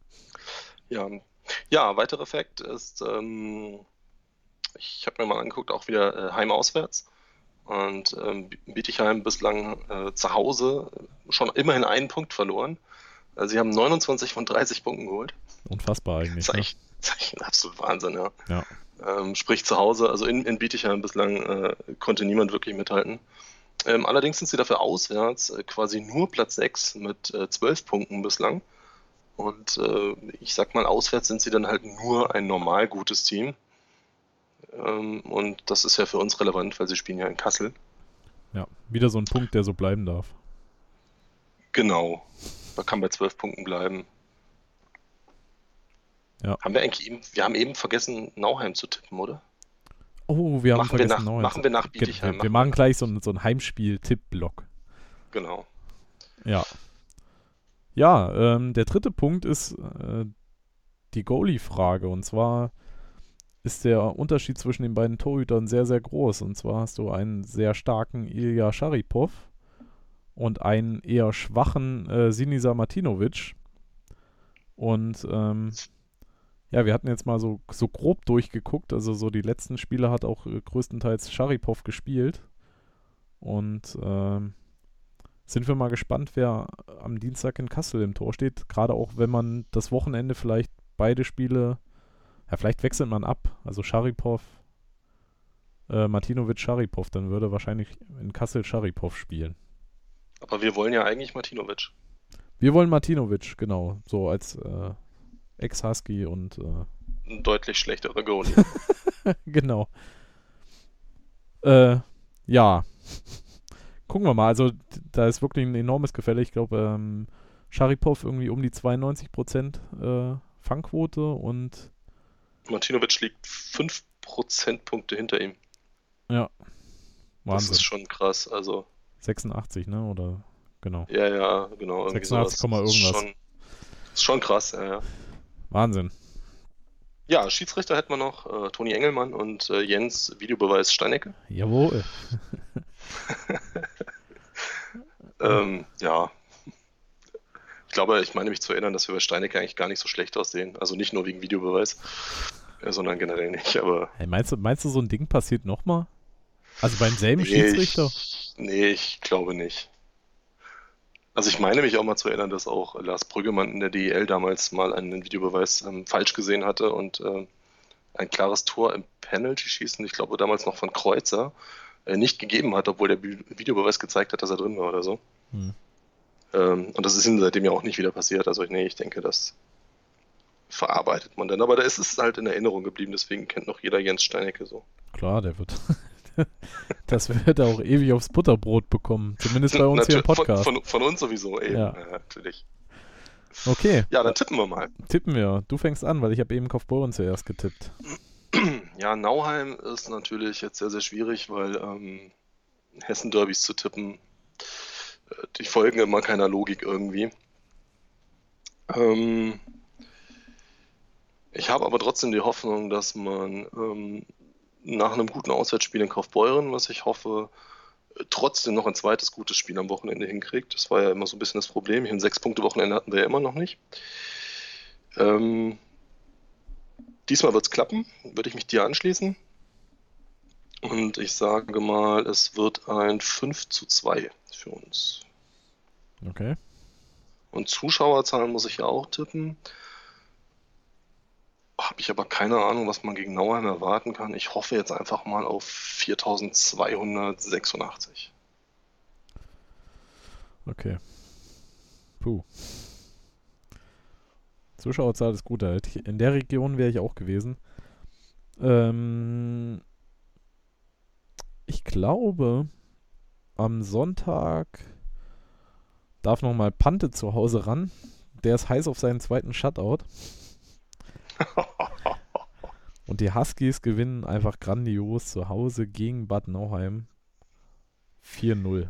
Ja, weiterer Fakt ist, ich habe mir mal angeguckt, auch wieder Heim-Auswärts. Und Bietigheim bislang zu Hause schon immerhin 1 Punkt verloren. Sie haben 29 von 30 Punkten geholt. Unfassbar eigentlich. Das ist eigentlich ein absolut Wahnsinn, ja. Ja. Sprich zu Hause, also in Bietigheim bislang konnte niemand wirklich mithalten. Allerdings sind sie dafür auswärts quasi nur Platz 6 mit 12 Punkten bislang. Und ich sag mal, auswärts sind sie dann halt nur ein normal gutes Team. Und das ist ja für uns relevant, weil sie spielen ja in Kassel. Ja, wieder so ein Punkt, der so bleiben darf. Genau. Man kann bei 12 Punkten bleiben. Ja. Wir haben eben vergessen, Nauheim zu tippen, oder? Oh, wir haben vergessen Nauheim. Machen wir nach Bietigheim. Wir machen gleich so einen Heimspiel-Tipp-Block. Genau. Ja. Ja, der dritte Punkt ist die Goalie-Frage. Und zwar ist der Unterschied zwischen den beiden Torhütern sehr, sehr groß. Und zwar hast du einen sehr starken Ilja Scharipov und einen eher schwachen Sinisa Martinovic. Und ja, wir hatten jetzt mal so grob durchgeguckt. Also so die letzten Spiele hat auch größtenteils Scharipov gespielt. Und sind wir mal gespannt, wer am Dienstag in Kassel im Tor steht. Gerade auch, wenn man das Wochenende vielleicht beide Spiele, ja, vielleicht wechselt man ab. Also Scharipov, Martinovic, Scharipov. Dann würde wahrscheinlich in Kassel Scharipov spielen. Aber wir wollen ja eigentlich Martinovic. Wir wollen Martinovic, genau. So als Ex-Husky und Ein deutlich schlechterer Goalie. genau. Ja. Gucken wir mal. Also da ist wirklich ein enormes Gefälle. Ich glaube, Scharipov irgendwie um die 92% Fangquote und Martinovic liegt 5 Prozentpunkte hinter ihm. ja. Wahnsinn. Das ist schon krass. Also 86, ne? Oder genau. ja, genau. 86, irgendwas. Ist schon krass, ja. Wahnsinn. Ja, Schiedsrichter hätten wir noch Toni Engelmann und Jens Videobeweis Steinecke. Jawohl. Ja. Ich meine mich zu erinnern, dass wir bei Steinecke eigentlich gar nicht so schlecht aussehen. Also nicht nur wegen Videobeweis, sondern generell nicht. Aber Hey, meinst du, so ein Ding passiert nochmal? Also beim selben Schiedsrichter? Ich glaube nicht. Also ich meine mich auch mal zu erinnern, dass auch Lars Brüggemann in der DEL damals mal einen Videobeweis falsch gesehen hatte und ein klares Tor im Penalty-Schießen, ich glaube damals noch von Kreuzer, nicht gegeben hat, obwohl der Videobeweis gezeigt hat, dass er drin war oder so. Und das ist ihm seitdem ja auch nicht wieder passiert. Also ich denke, das verarbeitet man dann. Aber da ist es halt in Erinnerung geblieben, deswegen kennt noch jeder Jens Steinecke so. Klar, der wird das wird er auch ewig aufs Butterbrot bekommen. Zumindest bei uns hier im Podcast. Von uns sowieso, eben. Ja. Natürlich. Okay. Ja, dann tippen wir mal. Tippen wir. Du fängst an, weil ich habe eben Kaufbeuren zuerst getippt. Ja, Nauheim ist natürlich jetzt sehr, sehr schwierig, weil Hessen-Derbys zu tippen, die folgen immer keiner Logik irgendwie. Ich habe aber trotzdem die Hoffnung, dass man nach einem guten Auswärtsspiel in Kaufbeuren, was ich hoffe, trotzdem noch ein zweites gutes Spiel am Wochenende hinkriegt. Das war ja immer so ein bisschen das Problem. Hier ein 6-Punkte-Wochenende hatten wir ja immer noch nicht. Diesmal wird es klappen, würde ich mich dir anschließen. Und ich sage mal, es wird ein 5:2 für uns. Okay. Und Zuschauerzahlen muss ich ja auch tippen. Habe ich aber keine Ahnung, was man gegen Nauheim erwarten kann. Ich hoffe jetzt einfach mal auf 4.286. Okay. Puh. Zuschauerzahl ist gut. In der Region wäre ich auch gewesen. Ich glaube, am Sonntag darf nochmal Pante zu Hause ran. Der ist heiß auf seinen zweiten Shutout. Und die Huskies gewinnen einfach grandios zu Hause gegen Bad Nauheim 4:0.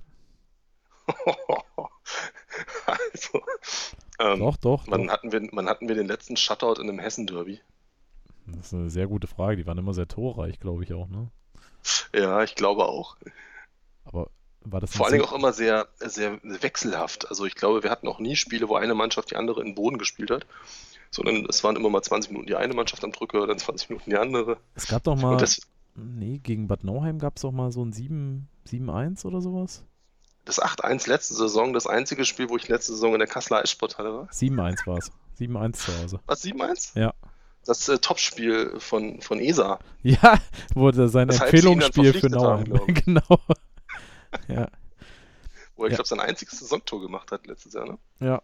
Also, Doch. wann hatten wir den letzten Shutout in einem Hessen-Derby? Das ist eine sehr gute Frage. Die waren immer sehr torreich, glaube ich auch, ne? Ja, ich glaube auch. Aber war das Vor allen Dingen auch immer sehr, sehr wechselhaft. Also ich glaube, wir hatten auch nie Spiele, wo eine Mannschaft die andere in den Boden gespielt hat, sondern es waren immer mal 20 Minuten die eine Mannschaft am Drücker, dann 20 Minuten die andere. Es gab doch mal, Und gegen Bad Nauheim gab es doch mal so ein 7-1 oder sowas? das 8:1 letzte Saison, das einzige Spiel, wo ich letzte Saison in der Kasseler Eissporthalle war. 7-1 war es. 7-1 zu Hause. Was, 7:1? Ja. Das Topspiel von ESA. Ja, wurde sein Das Empfehlungsspiel für Halbfinale Nauheim. verpflichtet haben, Genau. Ja. Wo er, ich Ja. glaube, sein einziges Saisontor gemacht hat letztes Jahr, ne? Ja.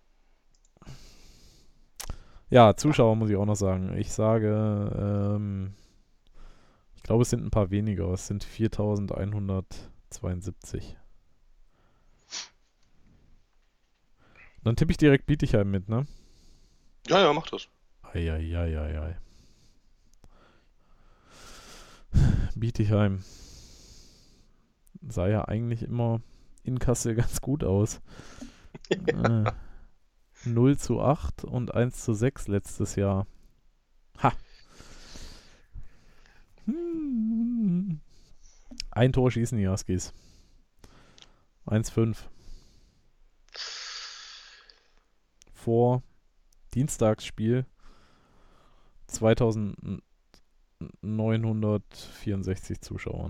Ja, Zuschauer muss ich auch noch sagen. Ich sage, ich glaube, es sind ein paar weniger. Es sind 4.172. Dann tippe ich direkt Bietigheim mit, ne? Ja, mach das. Eieieiei. Bietigheim sah ja eigentlich immer in Kassel ganz gut aus. 0:8 und 1:6 letztes Jahr. Ha. Ein Tor schießen die Huskies. 1-5. Vor Dienstagsspiel 2964 Zuschauern.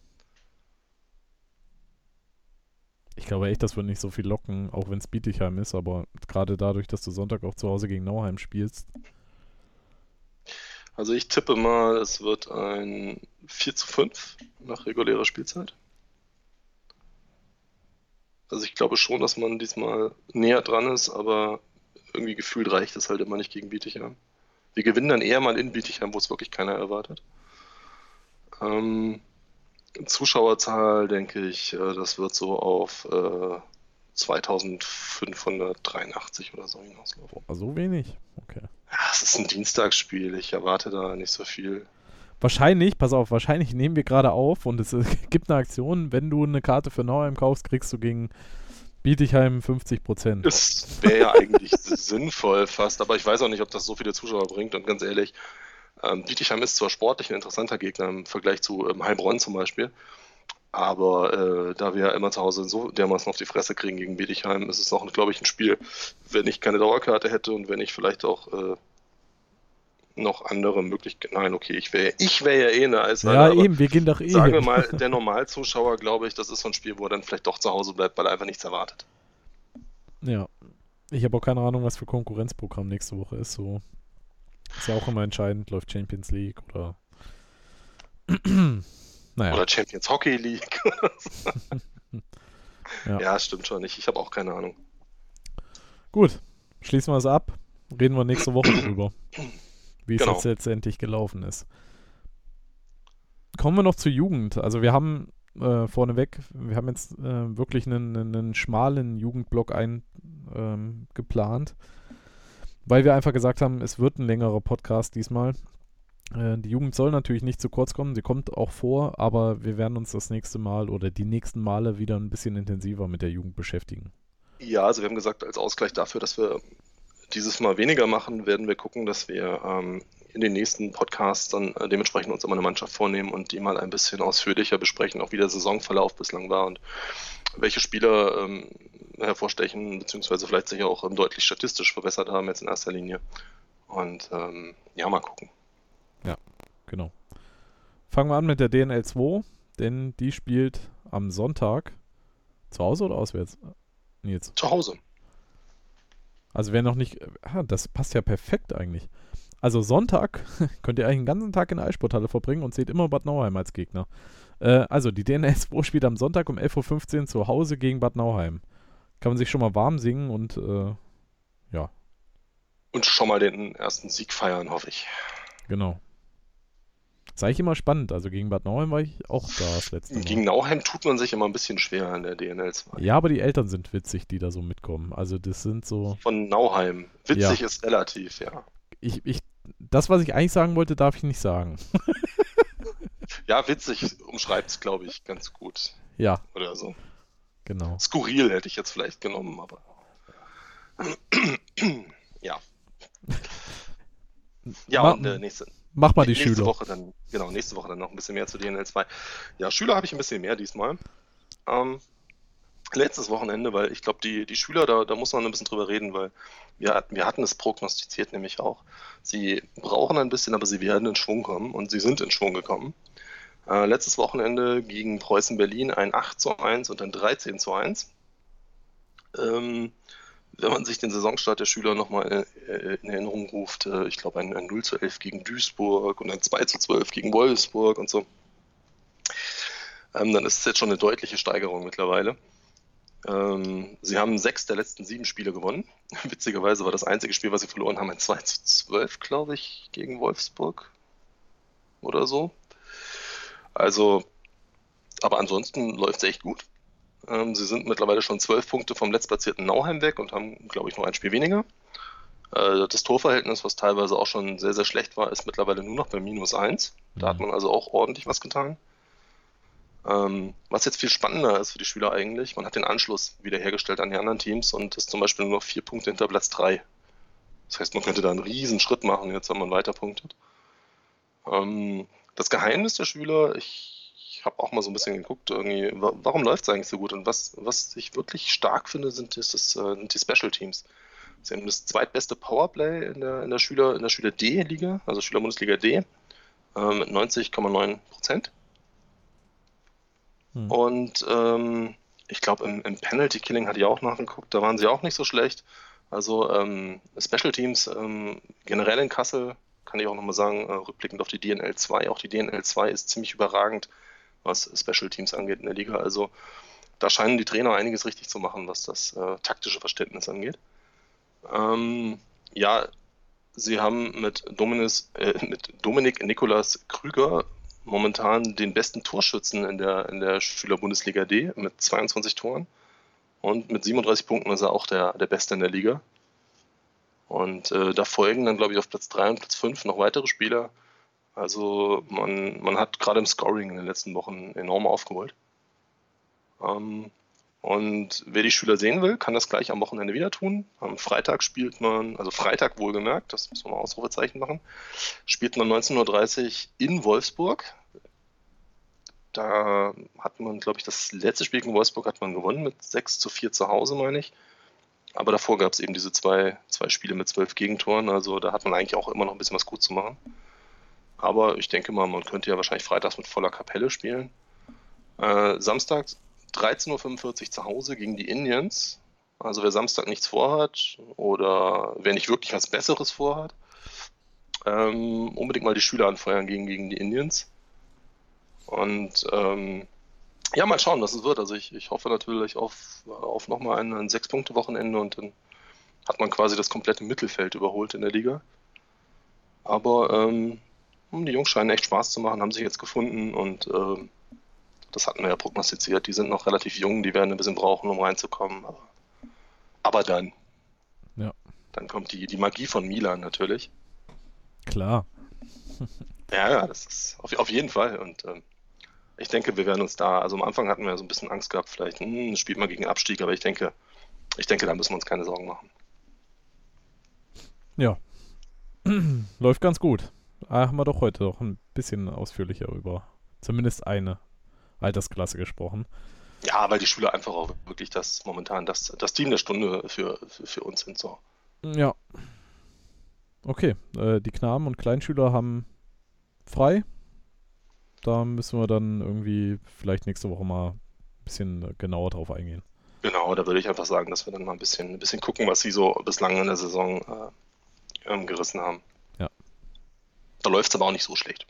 Ich glaube echt, das wird nicht so viel locken, auch wenn es Bietigheim ist, aber gerade dadurch, dass du Sonntag auch zu Hause gegen Nauheim spielst. Also ich tippe mal, es wird ein 4-5 nach regulärer Spielzeit. Also ich glaube schon, dass man diesmal näher dran ist, aber irgendwie gefühlt reicht es halt immer nicht gegen Bietigheim. Wir gewinnen dann eher mal in Bietigheim, wo es wirklich keiner erwartet. Zuschauerzahl, denke ich, das wird so auf 2583 oder so hinauslaufen. So wenig? Okay. Ja, es ist ein Dienstagsspiel, ich erwarte da nicht so viel. Wahrscheinlich, pass auf, wahrscheinlich nehmen wir gerade auf und es gibt eine Aktion, wenn du eine Karte für Nauheim kaufst, kriegst du gegen Bietigheim 50%. Das wäre ja eigentlich sinnvoll fast, aber ich weiß auch nicht, ob das so viele Zuschauer bringt und ganz ehrlich, Bietigheim ist zwar sportlich ein interessanter Gegner im Vergleich zu Heilbronn zum Beispiel, aber da wir ja immer zu Hause so dermaßen auf die Fresse kriegen gegen Bietigheim, ist es auch, glaube ich, ein Spiel, wenn ich keine Dauerkarte hätte und wenn ich vielleicht auch noch andere Möglichkeiten. Nein, okay, ich wäre ja eh in der Eishalle. Ja, eben, wir gehen doch eh. Sagen wir mal, der Normalzuschauer, glaube ich, das ist so ein Spiel, wo er dann vielleicht doch zu Hause bleibt, weil er einfach nichts erwartet. Ja. Ich habe auch keine Ahnung, was für Konkurrenzprogramm nächste Woche ist. So. Ist ja auch immer entscheidend, läuft Champions League oder naja. Oder Champions Hockey League. Ja. Ja, stimmt schon nicht. Ich habe auch keine Ahnung. Gut, schließen wir es ab. Reden wir nächste Woche drüber. Wie es Genau. jetzt letztendlich gelaufen ist. Kommen wir noch zur Jugend. Also wir haben vorneweg, wir haben jetzt wirklich einen schmalen Jugendblock geplant, weil wir einfach gesagt haben, es wird ein längerer Podcast diesmal. Die Jugend soll natürlich nicht zu kurz kommen, sie kommt auch vor, aber wir werden uns das nächste Mal oder die nächsten Male wieder ein bisschen intensiver mit der Jugend beschäftigen. Ja, also wir haben gesagt, als Ausgleich dafür, dass wir dieses Mal weniger machen, werden wir gucken, dass wir in den nächsten Podcasts dann dementsprechend uns immer eine Mannschaft vornehmen und die mal ein bisschen ausführlicher besprechen, auch wie der Saisonverlauf bislang war und welche Spieler hervorstechen, beziehungsweise vielleicht sich auch deutlich statistisch verbessert haben jetzt in erster Linie. Und ja, mal gucken. Ja, genau. Fangen wir an mit der DNL 2, denn die spielt am Sonntag zu Hause oder auswärts? Jetzt. Zu Hause. Also wer noch nicht, das passt ja perfekt eigentlich. Also Sonntag könnt ihr eigentlich den ganzen Tag in der Eissporthalle verbringen und seht immer Bad Nauheim als Gegner. Also die DNL 2 spielt am Sonntag um 11.15 Uhr zu Hause gegen Bad Nauheim. Kann man sich schon mal warm singen und ja. Und schon mal den ersten Sieg feiern, hoffe ich. Genau. Das ist eigentlich immer spannend. Also gegen Bad Nauheim war ich auch da das letzte Mal. Gegen Nauheim tut man sich immer ein bisschen schwer in der DNL 2. Ja, aber die Eltern sind witzig, die da so mitkommen. Also das sind so... Von Nauheim. Witzig Ja. ist relativ, ja. Das, was ich eigentlich sagen wollte, darf ich nicht sagen. Ja, witzig umschreibt es, glaube ich, ganz gut. Ja, Oder so. genau. Skurril hätte ich jetzt vielleicht genommen, aber. Ja. Ja, und Mach mal die nächste Schüler. Woche dann, genau, nächste Woche dann noch ein bisschen mehr zu DNL 2. Ja, Schüler habe ich ein bisschen mehr diesmal. Letztes Wochenende, weil ich glaube, die Schüler, da muss man ein bisschen drüber reden, weil wir hatten es prognostiziert, nämlich auch. Sie brauchen ein bisschen, aber sie werden in Schwung kommen und sie sind in Schwung gekommen. Letztes Wochenende gegen Preußen Berlin ein 8:1 und ein 13:1. Wenn man sich den Saisonstart der Schüler nochmal in Erinnerung ruft, ich glaube ein 0:11 gegen Duisburg und ein 2:12 gegen Wolfsburg und so, dann ist es jetzt schon eine deutliche Steigerung mittlerweile. Sie haben 6 der letzten 7 Spiele gewonnen. Witzigerweise war das einzige Spiel, was sie verloren haben, ein 2:12, glaube ich, gegen Wolfsburg oder so. Also, aber ansonsten läuft es echt gut. Sie sind mittlerweile schon 12 Punkte vom letztplatzierten Nauheim weg und haben, glaube ich, noch ein Spiel weniger. Das Torverhältnis, was teilweise auch schon sehr, sehr schlecht war, ist mittlerweile nur noch bei -1. Da hat man also auch ordentlich was getan. Was jetzt viel spannender ist für die Schüler eigentlich, man hat den Anschluss wiederhergestellt an die anderen Teams und ist zum Beispiel nur noch 4 Punkte hinter Platz 3. Das heißt, man könnte da einen riesen Schritt machen, jetzt wenn man weiter punktet. Das Geheimnis der Schüler, ich habe auch mal so ein bisschen geguckt, irgendwie, warum läuft es eigentlich so gut? Und was ich wirklich stark finde, sind die Special Teams. Sie haben das zweitbeste Powerplay in der Schüler D-Liga, also Schülerbundesliga D, mit 90,9%. Und ich glaube, im Penalty Killing hatte ich auch nachgeguckt, da waren sie auch nicht so schlecht. Also Special Teams generell in Kassel, kann ich auch nochmal sagen, rückblickend auf die DNL 2, auch die DNL 2 ist ziemlich überragend, was Special Teams angeht in der Liga. Also da scheinen die Trainer einiges richtig zu machen, was das taktische Verständnis angeht. Ja, sie haben mit Dominik Nikolas Krüger momentan den besten Torschützen in der Schüler-Bundesliga D mit 22 Toren. Und mit 37 Punkten ist er auch der Beste in der Liga. Und da folgen dann, glaube ich, auf Platz 3 und Platz 5 noch weitere Spieler. Also man hat gerade im Scoring in den letzten Wochen enorm aufgeholt. Und wer die Schüler sehen will, kann das gleich am Wochenende wieder tun. Am Freitag spielt man, also Freitag wohlgemerkt, das muss man mal Ausrufezeichen machen, spielt man 19:30 Uhr in Wolfsburg. Da hat man, glaube ich, das letzte Spiel gegen Wolfsburg hat man gewonnen mit 6:4 zu Hause, meine ich. Aber davor gab es eben diese zwei Spiele mit 12 Gegentoren. Also da hat man eigentlich auch immer noch ein bisschen was gut zu machen. Aber ich denke mal, man könnte ja wahrscheinlich freitags mit voller Kapelle spielen. Samstag 13:45 Uhr zu Hause gegen die Indians. Also wer Samstag nichts vorhat oder wer nicht wirklich was Besseres vorhat, unbedingt mal die Schüler anfeuern gegen die Indians. Und ja, mal schauen, was es wird. Also ich hoffe natürlich auf nochmal ein 6-Punkte-Wochenende und dann hat man quasi das komplette Mittelfeld überholt in der Liga. Aber die Jungs scheinen echt Spaß zu machen, haben sich jetzt gefunden und das hatten wir ja prognostiziert. Die sind noch relativ jung, die werden ein bisschen brauchen, um reinzukommen. Aber dann. Ja. Dann kommt die Magie von Milan natürlich. Klar. Ja, das ist auf jeden Fall. Und ich denke, wir werden uns da, also am Anfang hatten wir so ein bisschen Angst gehabt, vielleicht spielt man gegen Abstieg, aber ich denke, da müssen wir uns keine Sorgen machen. Ja. Läuft ganz gut. Haben wir doch heute noch ein bisschen ausführlicher über zumindest eine Altersklasse gesprochen. Ja, weil die Schüler einfach auch wirklich momentan das Team der Stunde für uns sind. So. Ja. Okay, die Knaben und Kleinschüler haben frei. Da müssen wir dann irgendwie vielleicht nächste Woche mal ein bisschen genauer drauf eingehen. Genau, da würde ich einfach sagen, dass wir dann mal ein bisschen gucken, was sie so bislang in der Saison gerissen haben. Ja. Da läuft es aber auch nicht so schlecht.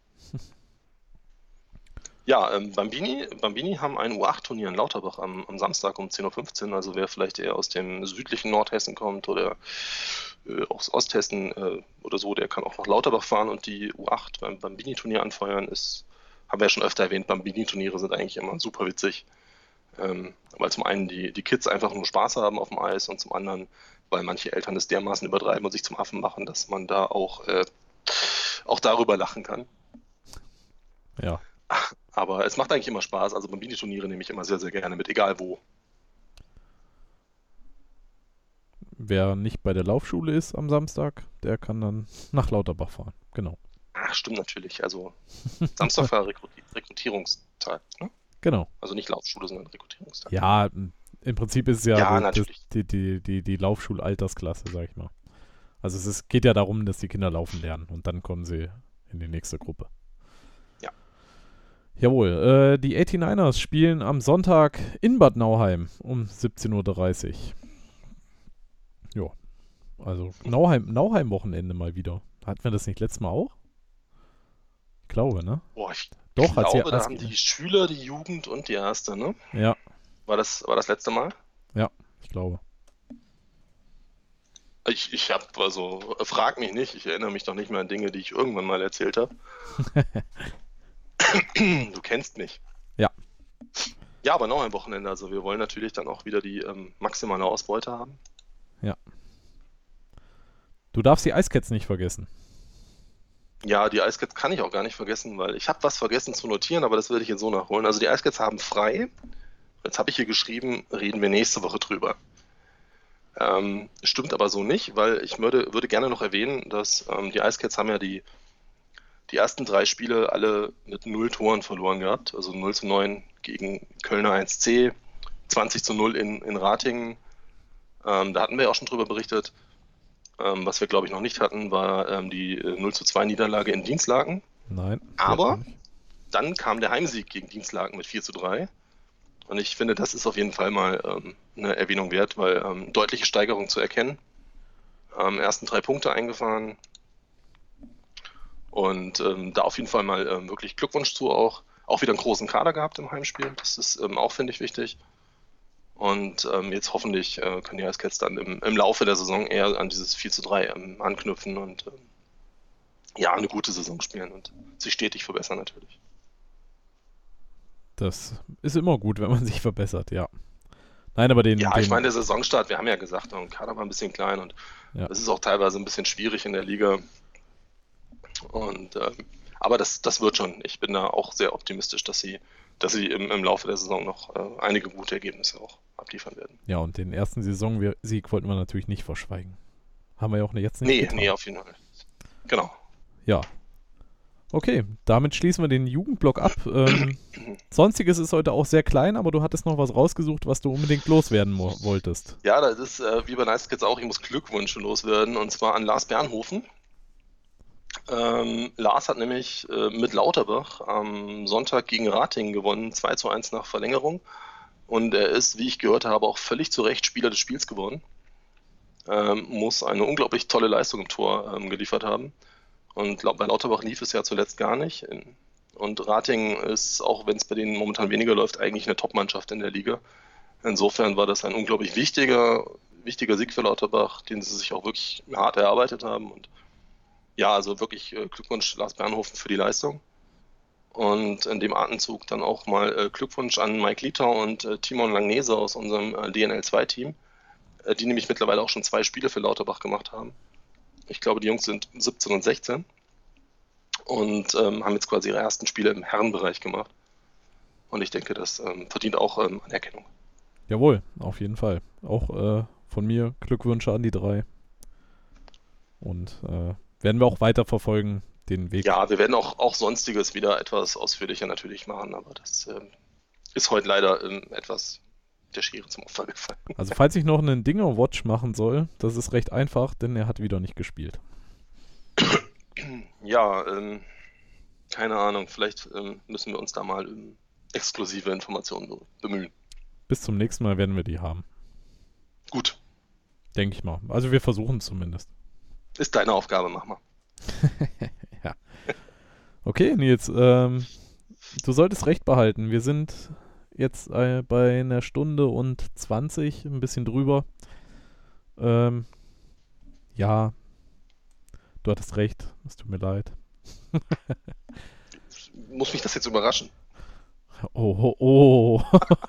Ja, Bambini haben ein U8-Turnier in Lauterbach am Samstag um 10:15 Uhr. Also wer vielleicht eher aus dem südlichen Nordhessen kommt oder aus Osthessen oder so, der kann auch nach Lauterbach fahren und die U8 beim Bambini-Turnier anfeuern. Haben wir ja schon öfter erwähnt, Bambini-Turniere sind eigentlich immer super witzig. Weil zum einen die Kids einfach nur Spaß haben auf dem Eis und zum anderen, weil manche Eltern es dermaßen übertreiben und sich zum Affen machen, dass man da auch darüber lachen kann. Ja. Aber es macht eigentlich immer Spaß. Also Bambini-Turniere nehme ich immer sehr, sehr gerne mit, egal wo. Wer nicht bei der Laufschule ist am Samstag, der kann dann nach Lauterbach fahren. Genau. Ach, stimmt natürlich. Also Samstag war Rekrutierungstag, ne? Genau. Also nicht Laufschule, sondern Rekrutierungstag. Ja, im Prinzip ist es ja, natürlich. Die Laufschulaltersklasse, sag ich mal. Also es geht ja darum, dass die Kinder laufen lernen und dann kommen sie in die nächste Gruppe. Ja. Jawohl, die 89ers spielen am Sonntag in Bad Nauheim um 17:30 Uhr. Ja, also Nauheim-Wochenende mal wieder. Hatten wir das nicht letztes Mal auch? Ich glaube, ne? Boah, ich Doch, glaube, da haben die Schüler, die Jugend und die Erste, ne? Ja. War das letzte Mal? Ja, ich glaube. Ich habe, also, frag mich nicht, ich erinnere mich doch nicht mehr an Dinge, die ich irgendwann mal erzählt habe. Du kennst mich. Ja. Ja, aber noch ein Wochenende, also wir wollen natürlich dann auch wieder die maximale Ausbeute haben. Ja. Du darfst die Eiscats nicht vergessen. Ja, die Eiscats kann ich auch gar nicht vergessen, weil ich habe was vergessen zu notieren, aber das werde ich jetzt so nachholen. Also die Eiscats haben frei. Jetzt habe ich hier geschrieben, reden wir nächste Woche drüber. Stimmt aber so nicht, weil ich würde gerne noch erwähnen, dass die Eiscats haben ja die die ersten 3 Spiele alle mit 0 Toren verloren gehabt. Also 0:9 gegen Kölner 1C, 20:0 in Ratingen. Da hatten wir ja auch schon drüber berichtet. Was wir, glaube ich, noch nicht hatten, war die 0:2 Niederlage in Dinslaken. Nein. Aber dann kam der Heimsieg gegen Dinslaken mit 4:3. Und ich finde, das ist auf jeden Fall mal eine Erwähnung wert, weil deutliche Steigerung zu erkennen. Ersten 3 Punkte eingefahren. Und da auf jeden Fall mal wirklich Glückwunsch zu auch. Auch wieder einen großen Kader gehabt im Heimspiel. Das ist auch, finde ich, wichtig. Und jetzt hoffentlich können die Ice-Cats dann im Laufe der Saison eher an dieses 4:3 anknüpfen und eine gute Saison spielen und sich stetig verbessern natürlich. Das ist immer gut, wenn man sich verbessert, ja. Nein, aber ich meine, der Saisonstart, wir haben ja gesagt, der Kader war ein bisschen klein und es ist auch teilweise ein bisschen schwierig in der Liga. Und aber das wird schon. Ich bin da auch sehr optimistisch, dass sie im Laufe der Saison noch einige gute Ergebnisse auch abliefern werden. Ja, und den ersten Saisonsieg wollten wir natürlich nicht verschweigen. Haben wir ja auch jetzt nicht getan. Nee, auf jeden Fall. Genau. Ja. Okay, damit schließen wir den Jugendblock ab. Sonstiges ist heute auch sehr klein, aber du hattest noch was rausgesucht, was du unbedingt loswerden wolltest. Ja, das ist wie bei Nice Kids auch, ich muss Glückwünsche loswerden, und zwar an Lars Bernhofen. Lars hat nämlich mit Lauterbach am Sonntag gegen Ratingen gewonnen, 2:1 nach Verlängerung. Und er ist, wie ich gehört habe, auch völlig zu Recht Spieler des Spiels geworden. Muss eine unglaublich tolle Leistung im Tor geliefert haben. Und bei Lauterbach lief es ja zuletzt gar nicht. Und Ratingen ist, auch wenn es bei denen momentan weniger läuft, eigentlich eine Top-Mannschaft in der Liga. Insofern war das ein unglaublich wichtiger Sieg für Lauterbach, den sie sich auch wirklich hart erarbeitet haben. Und ja, also wirklich Glückwunsch Lars Bernhofen für die Leistung. Und in dem Atemzug dann auch mal Glückwunsch an Mike Lietau und Timon Langnese aus unserem DNL2-Team, die nämlich mittlerweile auch schon 2 Spiele für Lauterbach gemacht haben. Ich glaube, die Jungs sind 17 und 16 und haben jetzt quasi ihre ersten Spiele im Herrenbereich gemacht. Und ich denke, das verdient auch Anerkennung. Jawohl, auf jeden Fall. Auch von mir Glückwünsche an die 3. Und werden wir auch weiter verfolgen, den Weg. Ja, wir werden auch Sonstiges wieder etwas ausführlicher natürlich machen, aber das ist heute leider etwas der Schere zum Opfer gefallen. Also falls ich noch einen Dinger-Watch machen soll, das ist recht einfach, denn er hat wieder nicht gespielt. Ja, keine Ahnung, vielleicht müssen wir uns da mal exklusive Informationen bemühen. Bis zum nächsten Mal werden wir die haben. Gut. Denke ich mal. Also wir versuchen es zumindest. Ist deine Aufgabe, mach mal. Ja. Okay, Nils, du solltest recht behalten. Wir sind jetzt bei 1 Stunde und 20, ein bisschen drüber. Ja, du hattest recht. Es tut mir leid. Muss mich das jetzt überraschen? Oh.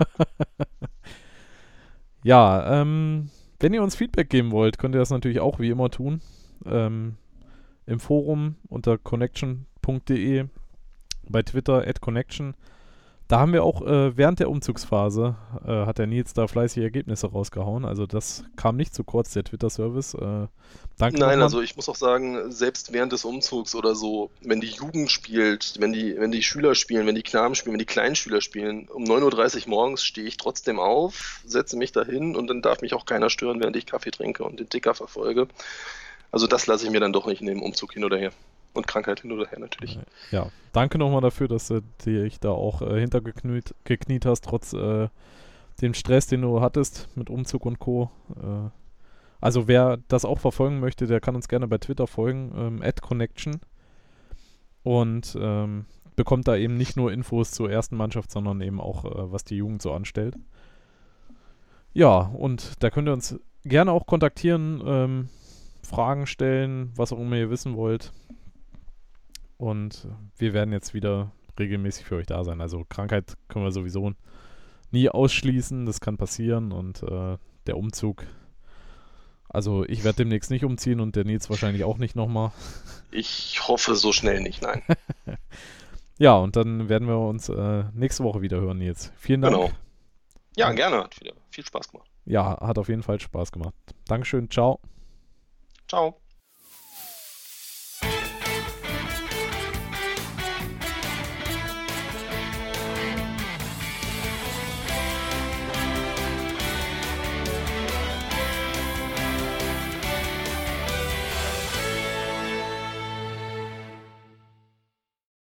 Ja, wenn ihr uns Feedback geben wollt, könnt ihr das natürlich auch wie immer tun. Im Forum unter connection.de, bei Twitter @connection. Da haben wir auch während der Umzugsphase, hat der Nils da fleißig Ergebnisse rausgehauen. Also das kam nicht zu kurz, der Twitter-Service. Danke. Nein, also ich muss auch sagen, selbst während des Umzugs oder so, wenn die Jugend spielt, wenn die Schüler spielen, wenn die Knaben spielen, wenn die Kleinschüler spielen, um 9:30 Uhr morgens stehe ich trotzdem auf, setze mich dahin und dann darf mich auch keiner stören, während ich Kaffee trinke und den Ticker verfolge. Also das lasse ich mir dann doch nicht in dem Umzug hin oder her. Und Krankheit hin oder her natürlich. Ja, danke nochmal dafür, dass du dich da auch hintergekniet hast, trotz dem Stress, den du hattest mit Umzug und Co. Also wer das auch verfolgen möchte, der kann uns gerne bei Twitter folgen, @connection. Und bekommt da eben nicht nur Infos zur ersten Mannschaft, sondern eben auch, was die Jugend so anstellt. Ja, und da könnt ihr uns gerne auch kontaktieren, Fragen stellen, was auch immer ihr wissen wollt. Und wir werden jetzt wieder regelmäßig für euch da sein. Also Krankheit können wir sowieso nie ausschließen. Das kann passieren. Und der Umzug, also ich werde demnächst nicht umziehen und der Nils wahrscheinlich auch nicht nochmal. Ich hoffe so schnell nicht, nein. Ja, und dann werden wir uns nächste Woche wieder hören, Nils. Vielen Dank. Genau. Ja, gerne. Hat wieder viel Spaß gemacht. Ja, hat auf jeden Fall Spaß gemacht. Dankeschön. Ciao. Ciao.